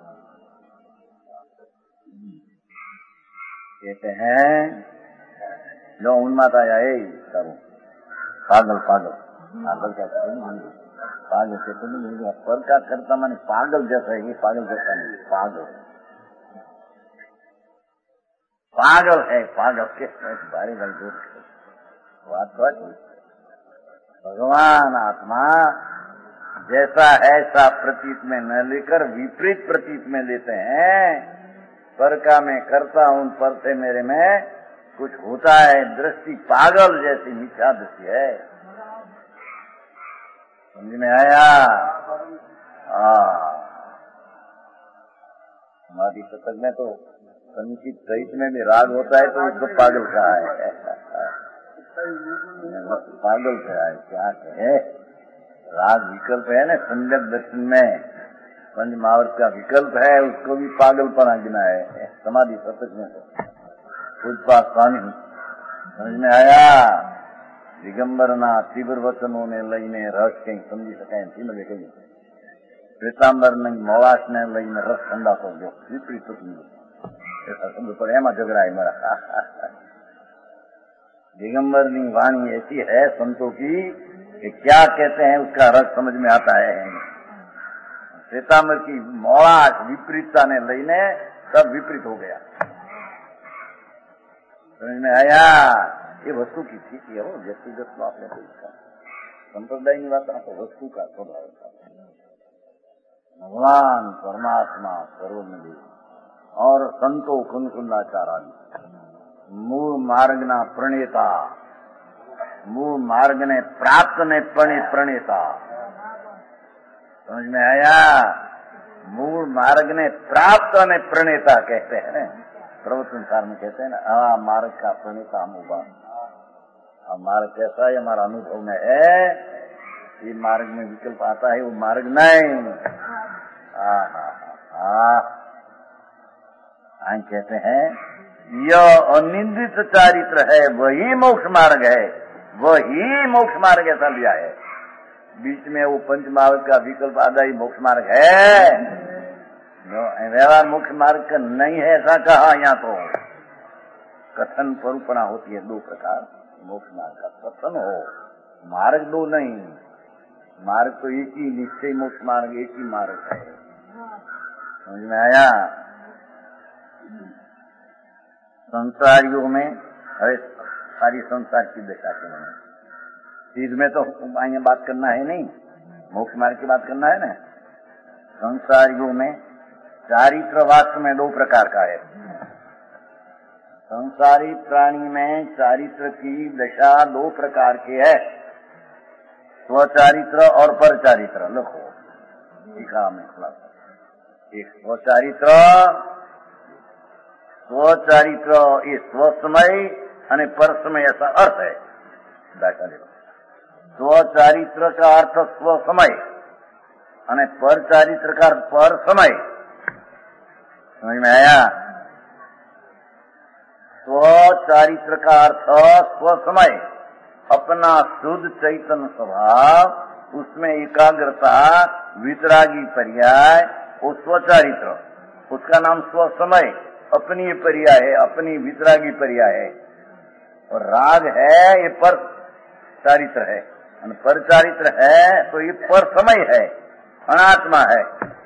कहते हैं जो उन्माद आया है करो पागल पागल पागल क्या पागल कहते नहीं, पर का करता माने पागल जैसा है, ये पागल जैसा नहीं, पागल पागल है, पागल के बारे बारे दूर बात बात भगवान आत्मा जैसा ऐसा प्रतीत में न लेकर विपरीत प्रतीत में लेते हैं। पर का मैं करता हूं, पर से मेरे में कुछ होता है, दृष्टि पागल जैसी मिथ्या दृष्टि है। समझ में आया? हमारी शतक में तो संचित सहित में भी राग होता है तो उसको पागल कहा है। पागल कहा है, क्या कहे? राग विकल्प है ना, सम्यक दर्शन में पंच महावर्त का विकल्प है, उसको भी पागलपना गिना है समाधि शतक में। तो पूजपा स्वामी समझ में आया? दिगंबरना तीव्र वचनों ने लईने रस कहीं समझी सकाय थी मजे कही श्वेतांबर ने मोलाश ने लईने रस ठंडा कर दो, विपरीत ऐसा समझ पड़े एम झगड़ा है मारा। दिगंबर की वाणी ऐसी है संतों की कि क्या कहते हैं उसका रस समझ में आता है। श्वेतांबर की मोलाश विपरीतता ने लईने सब विपरीत हो गया। समझ में आया? ये वस्तु की स्थिति है, वो व्यक्तिगत बात है, संप्रदाय की बात तो वस्तु का स्वभाव था। भगवान परमात्मा सर्वनिधि और संतो कुंकुंडाचार्य मूल मार्ग ना प्रणेता, मूल मार्ग ने प्राप्त ने प्रणेता। समझ में आया? मूल मार्ग ने प्राप्त ने प्रणेता कहते हैं, प्रवचन सार में कहते हैं ना, आ मार्ग का प्रणेता हम उबा। अब मार्ग कैसा है? हमारा अनुभव में है, ये मार्ग में विकल्प आता है, वो मार्ग नहीं। आ कहते हैं यह अनिंदित चारित्र है, वही मोक्ष मार्ग है, वही मोक्ष मार्ग ऐसा लिया है। बीच में वो पंच मार्ग का विकल्प आधा ही मोक्ष मार्ग है, व्यवहार मोक्ष मार्ग का नहीं है ऐसा कहा। यहाँ तो कथन परूपणा होती है दो प्रकार मोक्ष मार्ग का, कथन हो, मार्ग दो नहीं, मार्ग तो एक ही, निश्चय मोक्ष मार्ग एक ही मार्ग है। समझ में आया? संसार युग में अरे सारी संसार की दशा के लिए चीज में तो आगे बात करना है नहीं, मोक्ष मार्ग की बात करना है ना। संसार युग में चारित्र वास्तव में दो प्रकार का है। संसारी प्राणी में चारित्र की दशा दो प्रकार की है, स्वचारित्र और परचारित्र। लिखो टीका में खुलासा, एक स्वचारित्र, स्वचारित्र ये स्वसमय અને परसमय ऐसा अर्थ है। दाखला देखो, स्वचारित्र का अर्थ स्वसमय અને परचारित्र का अर्थ पर समय। समझ में आया? स्वचारित्र का अर्थ स्वसमय, अपना शुद्ध चैतन्य स्वभाव, उसमें एकाग्रता, वितरागी पर्याय, वो स्वचारित्र, उसका नाम स्वसमय, अपनी पर्याय है, अपनी वितरागी पर्याय है। और राग है ये पर चारित्र है, पर चारित्र है तो ये पर समय है, अनात्मा है।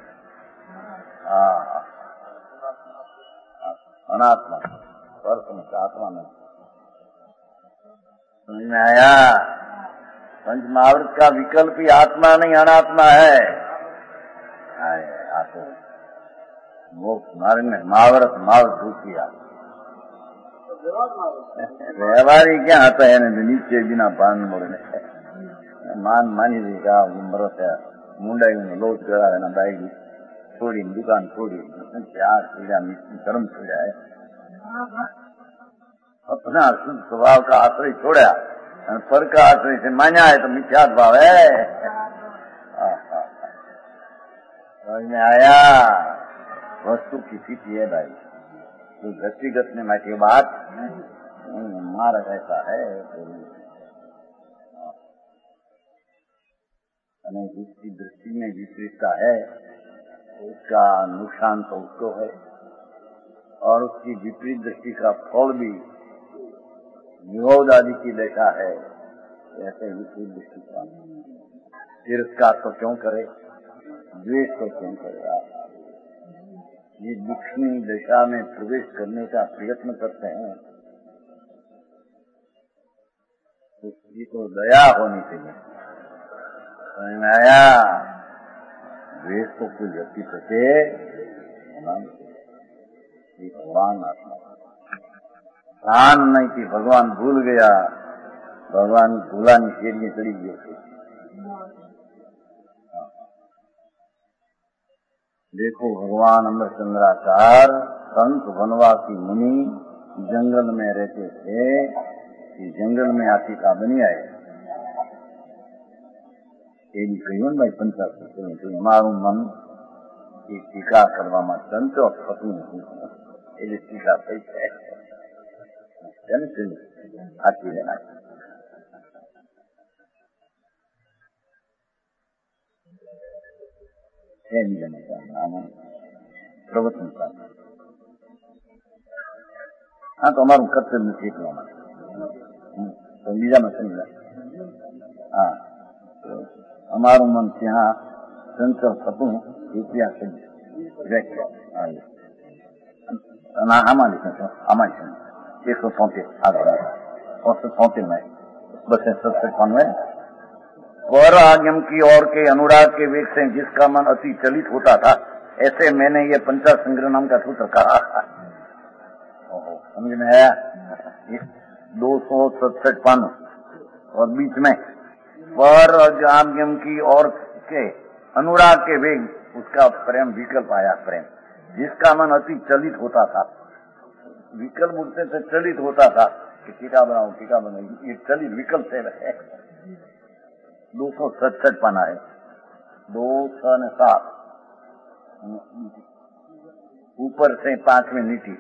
हाँ, अनात्मा पर समय, आत्मा नहीं। समझ में आया? पंच महावृत का विकल्प ही आत्मा नहीं अनात्मा है। आतो मोक्ष मार्ग में महावरत मार्ग धूप किया व्यवहार क्या आता है ना, नीचे बिना पान मोड़ने मान मानी देगा मरत है, मुंडाई में लोट करा है ना, बाइक छोड़ी, दुकान छोड़ी, प्यार छूड़ा, कर्म छूड़ा है, अपना शुद्ध स्वभाव का आश्रय छोड़ा, पर का आश्रय से मान्या है तो मिथ्यात्व भाव है। समझ में आया? वस्तु की स्थिति है भाई, तो व्यक्तिगत में मैं बात मार्ग ऐसा है जिसकी दृष्टि में विपरीतता है उसका नुकसान तो उसको है, और उसकी विपरीत दृष्टि का फल भी निरोध आदि की दशा है। ऐसे विपरीत दृष्टि का तिरस्कार तो क्यों करे, द्वेष तो क्यों करेगा। ये दुखनी दशा में प्रवेश करने का प्रयत्न करते हैं तो ये तो दया होनी चाहिए। समझ में आया। द्वेष तो कोई व्यक्ति सके भगवान आत्मा ध्यान नहीं कि भगवान भूल गया, भगवान भूला नहीं शेरियां चढ़ी गई। देखो भगवान अमरचंद्राचार्य संत वनवासी मुनि जंगल में रहते थे कि जंगल में हाथी का बनी आए એવી કહ્યું ભાઈ પંચાસ મારું મન એ ટીકા કરવામાં ચંચો થતું નથી એવી ટીકા થઈ છે હાથી લેના પ્રવચન હા તો અમારું કર્તવ્ય શીખવા માટે બીજામાં સમજા હા અમારું મન ત્યાં ચંચળ થતું રૂપિયા થઈ વ્યાખ્યા આમાં લીધું આમાં છે એકસો તોતેર આગળ એકસો तोतेर में बस सत्सठ में वर आगम की ओर के अनुराग के वेग से जिसका मन अति चलित होता था, ऐसे मैंने ये पंचा संग्रह नाम का सूत्र कहा। समझ में आया। दो सौ सड़सठ पान और बीच में पर आगम की ओर के अनुराग के वेग उसका प्रेम विकल्प आया। प्रेम जिसका मन अति चलित होता था, विकल्प उठते से चलित होता था कि टीका बनाओ टीका बनाओ, ये चलित विकल्प से रहे। दो सौ सड़सठ पाना है, दो सौ ने सात ऊपर से पांचवीं नीति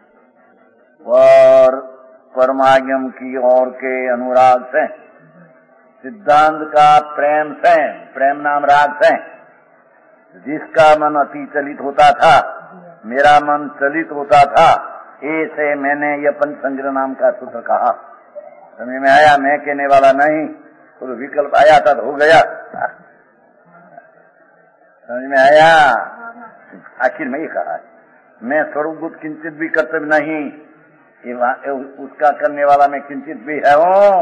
पर परमागम की ओर के अनुराग से सिद्धांत का प्रेम से, प्रेम नाम राग से जिसका मन अति चलित होता था, मेरा मन चलित होता था, ऐसे मैंने यह पंच संग्रह नाम का सूत्र कहा। समझ में आया। मैं कहने वाला नहीं, तो विकल्प आया था तो हो गया। समझ में आया। आखिर में ये कहा मैं स्वरूपभूत किंचित भी कर्तव्य नहीं, उसका करने वाला मैं किंचित भी है हूँ।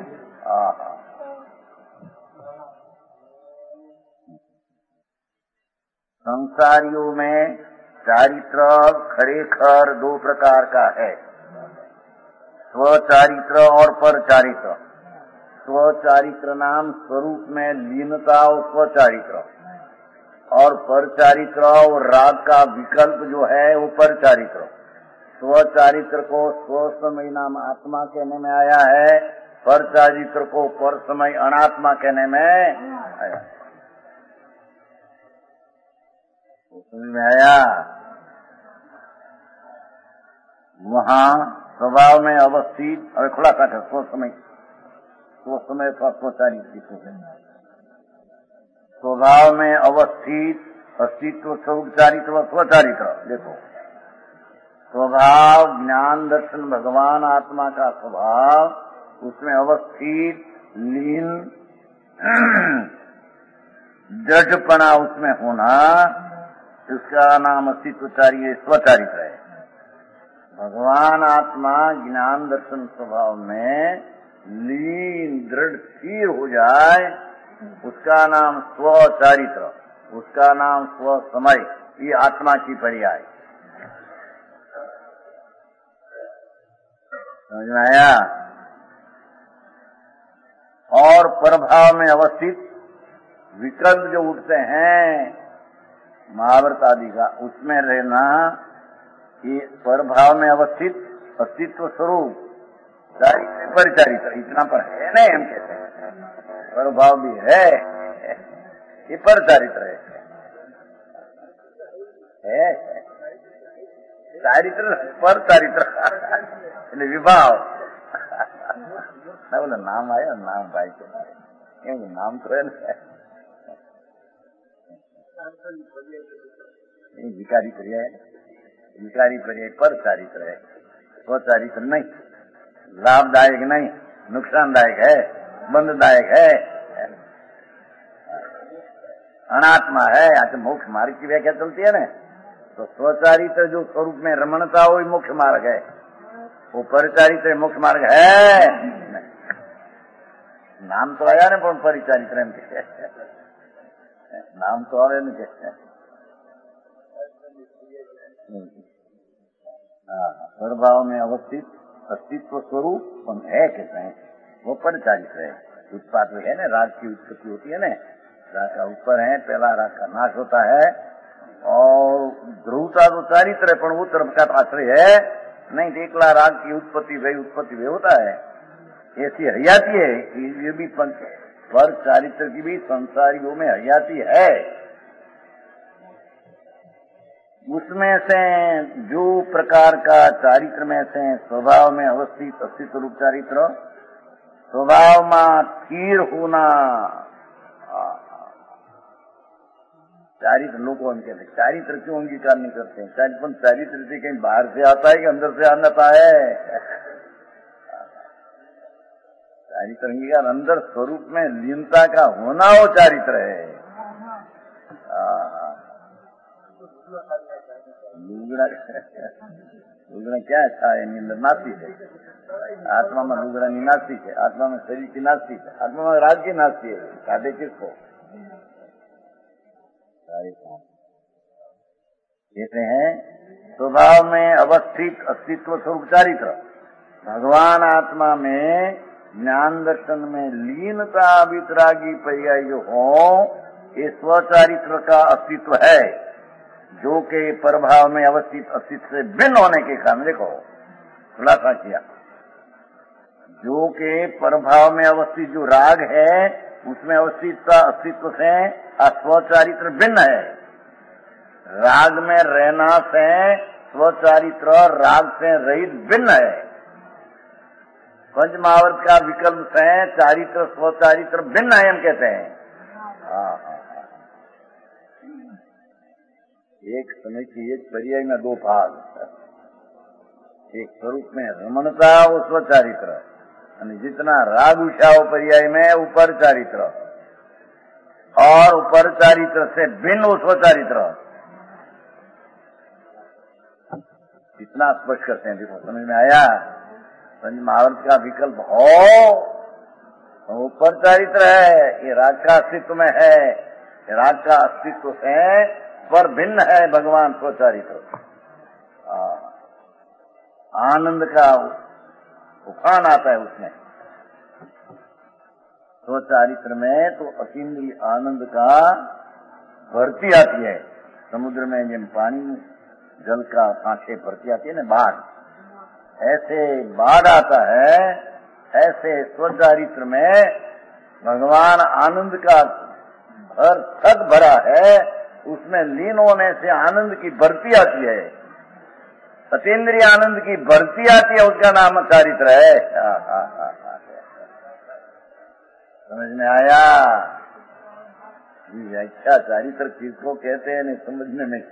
संसारियों में चारित्र खरेखर दो प्रकार का है, स्वचारित्र और पर चारित्र। स्वचारित्र नाम स्वरूप में लीनता और स्वचारित्र, और पर चारित्र और राग का विकल्प जो है वो पर चारित्र। स्वचारित्र को स्वसमय नाम आत्मा कहने में आया है, पर चारित्र को पर समय अनात्मा कहने में आया। समझ में आया। वहाँ स्वभाव में अवस्थित और खुलासा कर स्व समय, स्व समय का स्वचारित्र स्वभाव में अवस्थित अस्तित्व स्वरूप चारित्र स्वचारित्र। देखो स्वभाव ज्ञान दर्शन भगवान आत्मा का स्वभाव, उसमें अवस्थित लीन दृढ़पना उसमें होना, इसका नाम अस्तित्व चारित्र स्वचारित्र है। भगवान आत्मा ज्ञान दर्शन स्वभाव में लीन दृढ़ स्थिर हो जाए, उसका नाम स्वचारित्र, उसका नाम स्व समय। ये आत्मा की पर्याय। समझ में आया। और परभाव में अवस्थित विकल्प जो उठते हैं महाभारत आदि का, उसमें रहना ये परभाव में अवस्थित अस्तित्व स्वरूप चारित्र परिचारित्र इतना पर है नहीं। हम कहते हैं परभाव भी है, ये पर चारित्र है, है चारित्र पर चारित्र विभाव बोला नाम आया नाम भाई के नाम तो है विकारी पर्याय, विकारी पर्याय पर चारित्र है, स्वचारित्र नहीं। लाभदायक नहीं, नुकसानदायक है, बंधदायक है। अनात्मा है। आज मोक्ष मार्ग की व्याख्या चलती है ना, तो स्वचारित्र जो स्वरूप में रमणता हो मोक्ष मार्ग है, वो परिचारित्र मोक्ष मार्ग है। नाम तो आया ने पण परिचारित्र एम के नाम तो आवे ने के स्वभाव में अवस्थित अस्तित्व स्वरूप है कहते हैं, वो परिचारित्र है। उत्पाद है ना, राग की उत्पत्ति होती है ना, राग का ऊपर है, पहला राग का नाश होता है, और ध्रुवता तो चारित्र है, पण वो तरफ का आश्रय है नहीं। एकला राग की उत्पत्ति वही उत्पत्ति वही होता है, ऐसी हयाती है। ये भी पर चारित्र की भी संसारियों में हयाती है। उसमें से जो प्रकार का चारित्र में से स्वभाव में अवस्थित अस्तित्व रूप चारित्र, स्वभाव में स्थिर होना, चारित्र लोगों कहते हैं। चारित्र क्यों अंगीकार नहीं करते हैं? चारित्र चारित्र से कहीं बाहर से आता है कि अंदर से आना है? चारित्र अंगीकार अंदर स्वरूप में लीनता का होना वो चारित्र है। लुगड़ा लुगड़ा क्या अच्छा है? निंदर नास्तिक है। आत्मा में लुगड़ा नहीं नास्तिक है, आत्मा में शरीर की नास्तिक है, आत्मा में राग की नास्ती है। काटे किसको कहते हैं? स्वभाव में अवस्थित अस्तित्व स्वरूप चारित्र। भगवान आत्मा में ज्ञान दर्शन में लीनता वितरागी पर्याय जो हो, ये स्वचारित्र का अस्तित्व है, जो कि प्रभाव में अवस्थित अस्तित्व से भिन्न होने के कारण, देखो खुलासा किया, जो कि प्रभाव में अवस्थित जो राग है उसमें अवस्थित अस्तित्व से स्वचारित्र भिन्न है। राग में रहना से स्वचारित्र राग से रहित भिन्न है। पंचमावर्त का विकल्प से चारित्र स्वचारित्र भिन्न है, हम कहते हैं। हाँ हाँ हाँ। एक समय की एक पर्याय में दो भाग, एक स्वरूप में रमणता वो स्वचारित्र, जितना राग उषा पर्याय में ऊपर चारित्र, और ऊपर चारित्र से भिन्न वो स्वचारित्र। इतना स्पष्ट करते हैं, देखो समझ में आया? पंचमहावर्त का विकल्प हो ऊपर चारित्र है, ये राग का अस्तित्व में है, ये राग का अस्तित्व से पर भिन्न है भगवान स्वचारित्र। आनंद का उफान आता है उसमें। स्वचारित्र में तो अतीन्द्रिय आनंद का भरती आती है। समुद्र में जब पानी जल का आंखें भरती आती है ना, बाढ़, ऐसे बाढ़ आता है, ऐसे स्वचारित्र में भगवान आनंद का भर थक भरा है, उसमें लीन होने से आनंद की भरती आती है, अतीन्द्रिय आनंद की भरती आती है, उसका नाम चारित्र है। हा, हा, हा, हा। समझ में आया? व्याख्या चारित्र किसको कहते हैं नहीं समझने में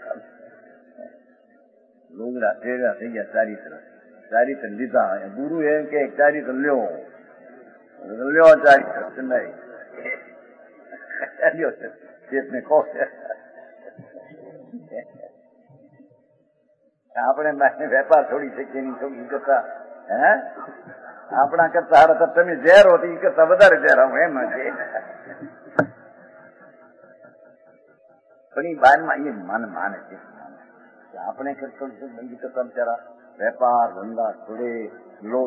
लोग रहते रहते गया। चारित्र चारित्र लीता है, गुरु है के चारित्र ल्यो ल्यो चारित्र नहीं खेत में को આપણે વેપાર છોડી શકીએ નહીં, છોડી કરતા હે આપણા કરતા હારા તો તમે ઝેર હોતી એ કરતા વધારે ઝેર આવું એમ છે. પણ એ બારમાં એ માને માને છે આપણે કરતો બંધ કરતા બિચારા વેપાર ધંધા છોડે લો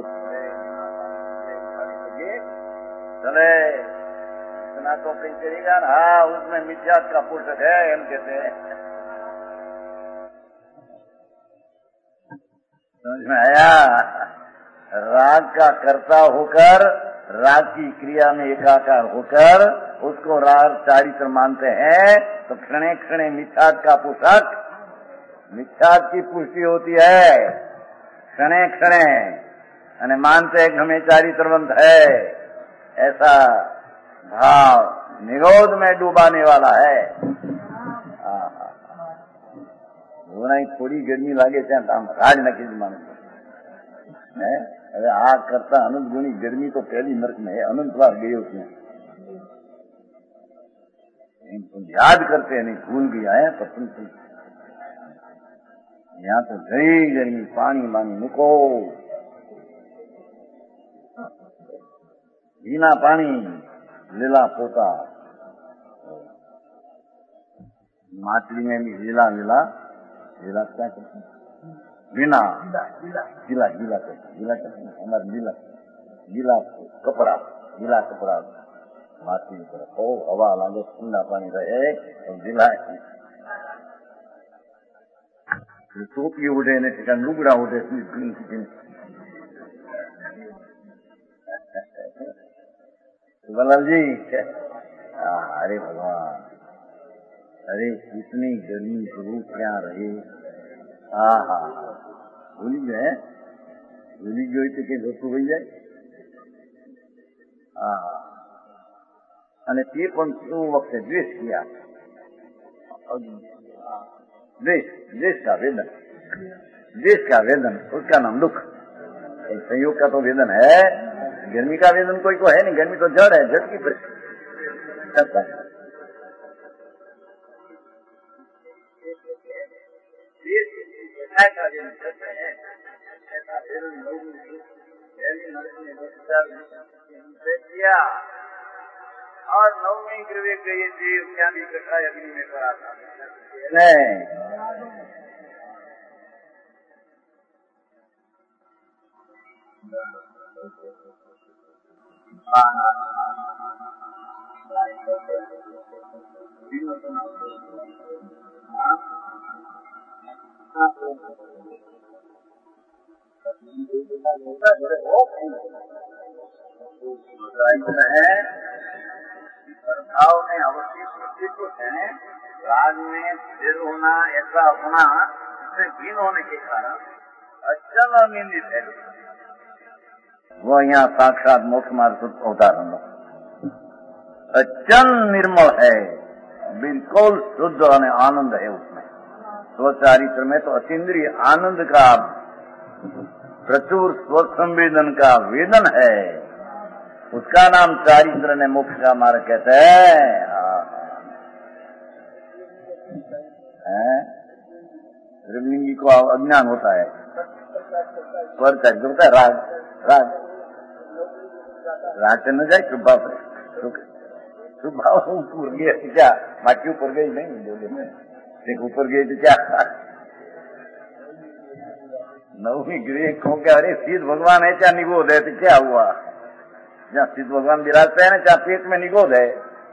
चले इतना तो कहीं करेगा ना। हाँ, उसमें मिथ्यात का पोषक है हम कहते हैं। समझ में आया? राग का कर्ता होकर राग की क्रिया में एकाकार होकर उसको राग चारित्र मानते हैं, तो क्षणे क्षणे मिथ्यात का पोषक मिथ्यात की पुष्टि होती है क्षणे क्षणे, અને मानते हैं कि हमें चारित्रवंत है, ऐसा भाव निरोध में डूबाने वाला है। ही थोड़ी गर्मी लागे ત્યાં રાજ નાખી માણસ હે હવે આ કરતા અનંત ગુણી गर्मी तो पहली नर्क में है, अनंत बार गयो ત્યાં तो याद करते नहीं, भूल गया है पसंद से। यहाँ तो गई गर्मी, पानी मानी मुको, बिना पानी लीला पोता, माचली में भी लीला लीला लीला क्या करते हैं, बिना गीला गीला करते गीला करते हमारे गीला गीला कपड़ा गीला कपड़ा माटी पर हो, हवा लागे, ठंडा पानी रहे तो गीला टोपी उठे ने ठिकान लुगड़ा उठे बलाल जी। अरे भगवान, अरे इतनी गर्मी जरूर क्या रहे। हाँ हाँ भूली गए भूली गई तो कहीं वस्तु हो जाए। हाँ અને તે પણ શું વખતે દ્વેષ किया, द्वेष द्वेष का वेदन, द्वेष का वेदन उसका नाम दुख। संयोग का तो वेदन है, गर्मी का वेदन कोई को है नहीं, गर्मी तो जड़ है, जड़ की करता है। और नवमी ग्रवे गए जीव क्या भी कथा अग्नि में पड़ा था नहीं। है भाव में अवस्थित है, राग में स्थिर होना, ऐसा होना से हीन होने के कारण अचल और निंदित है। वो यहाँ साक्षात मोक्ष मार्ग अवतार अचल निर्मल है, बिल्कुल शुद्ध और आनंद है उसमें। स्वचारित्र में तो अतीन्द्रिय आनंद का, प्रचुर स्वसंवेदन का वेदन है, उसका नाम चारित्र ने मोक्ष का मार्ग कहते हैं। त्रिलिंगी को अज्ञान होता है, स्वर का होता है राग, राग राग न जाए स्वभाव स्वभाव ऊपर गया क्या, बाकी ऊपर गई नहीं, बोले देख ऊपर गई तो क्या। नवमी गृह को क्या, अरे सीध भगवान है क्या निगोद है तो क्या हुआ, जहाँ सिद्ध भगवान विराजते हैं ना, जहाँ पेट में निगोद है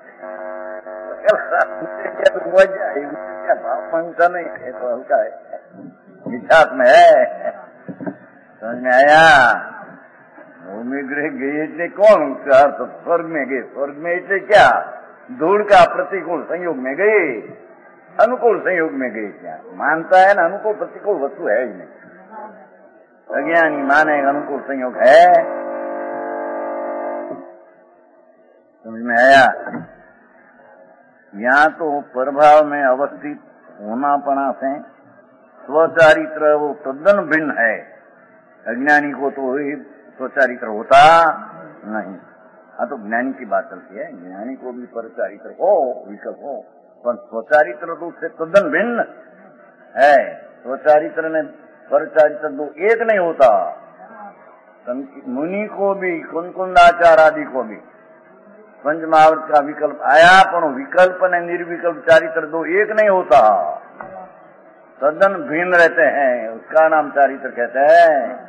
क्या तो हुआ जाए, क्या भाव मांगता नहीं है, तो हल्का है, विचार में है। समझ में आया। भूमि गृह गए इतने कौन, तो स्वर्ग में गए, स्वर्ग में इतने क्या, धूल का प्रतिकूल संयोग में गए, अनुकूल संयोग में गए। क्या मानता है ना, अनुकूल प्रतिकूल वस्तु है ही नहीं। अज्ञानी माने अनुकूल संयोग है। समझ में आया। यहाँ तो प्रभाव में अवस्थित होनापना से स्वचारित्र वो तद्दन भिन्न है। अज्ञानी को तो स्वचारित्र होता नहीं। हाँ तो ज्ञानी की बात चलती है, ज्ञानी को भी परचारित्र हो, विकल्प हो, पर स्वचारित्र तो उससे तद्दन भिन्न है। स्वचारित्र ने परचारित्र दो एक नहीं होता। मुनि को भी, कुंकुंदाचार आदि को भी पंचमहावर्त का विकल्प आया, पर विकल्प ने निर्विकल्प चारित्र दो एक नहीं होता, तद्दन भिन्न रहते हैं। उसका नाम चारित्र कहते हैं।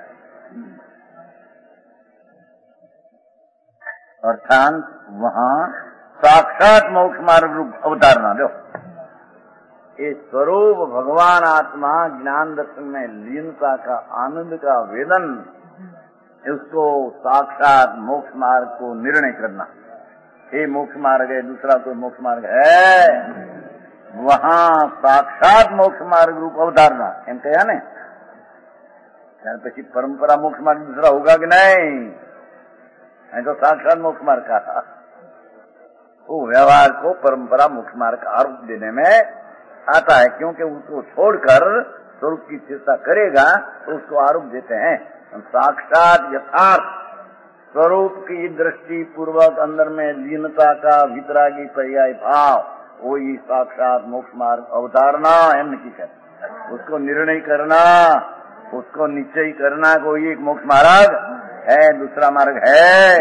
अर्थात वहाँ साक्षात मोक्ष मार्ग रूप अवतारना दो। ये स्वरूप भगवान आत्मा ज्ञान दर्शन में लीनता का, आनंद का वेदन, उसको साक्षात मोक्ष मार्ग को निर्णय करना। ये मोक्ष मार्ग है, दूसरा कोई मोक्ष मार्ग है, वहाँ साक्षात मोक्ष मार्ग रूप अवतारना एम कहा ने। त्यार पछी परंपरा मोक्ष मार्ग दूसरा होगा कि नहीं, तो साक्षात मोक्ष मार्ग का वो व्यवहार को परंपरा मोक्ष मार्ग का आरोप देने में आता है, क्योंकि उसको छोड़कर स्वरूप की चिंता करेगा तो उसको आरोप देते हैं। साक्षात यथार्थ स्वरूप की दृष्टि पूर्वक अंदर में लीनता का वितरागी पर्याय भाव वही साक्षात मोक्ष मार्ग अवतारना एम की कर, उसको निर्णय करना, उसको निश्चय करना कोई एक मोक्ष मार्ग है, दूसरा मार्ग है।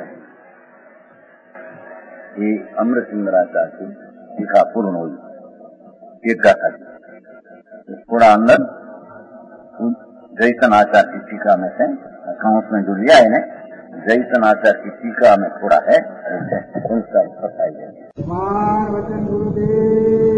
ये अमृत सुंदराचार्य की टीका पूर्ण हुई एक गाथा थोड़ा अंदर जैसन आचार्य की टीका में से अकाउंट में जो लिया है, जैसन आचार्य की टीका में थोड़ा है, उसका बताइए। वचन गुरुदेव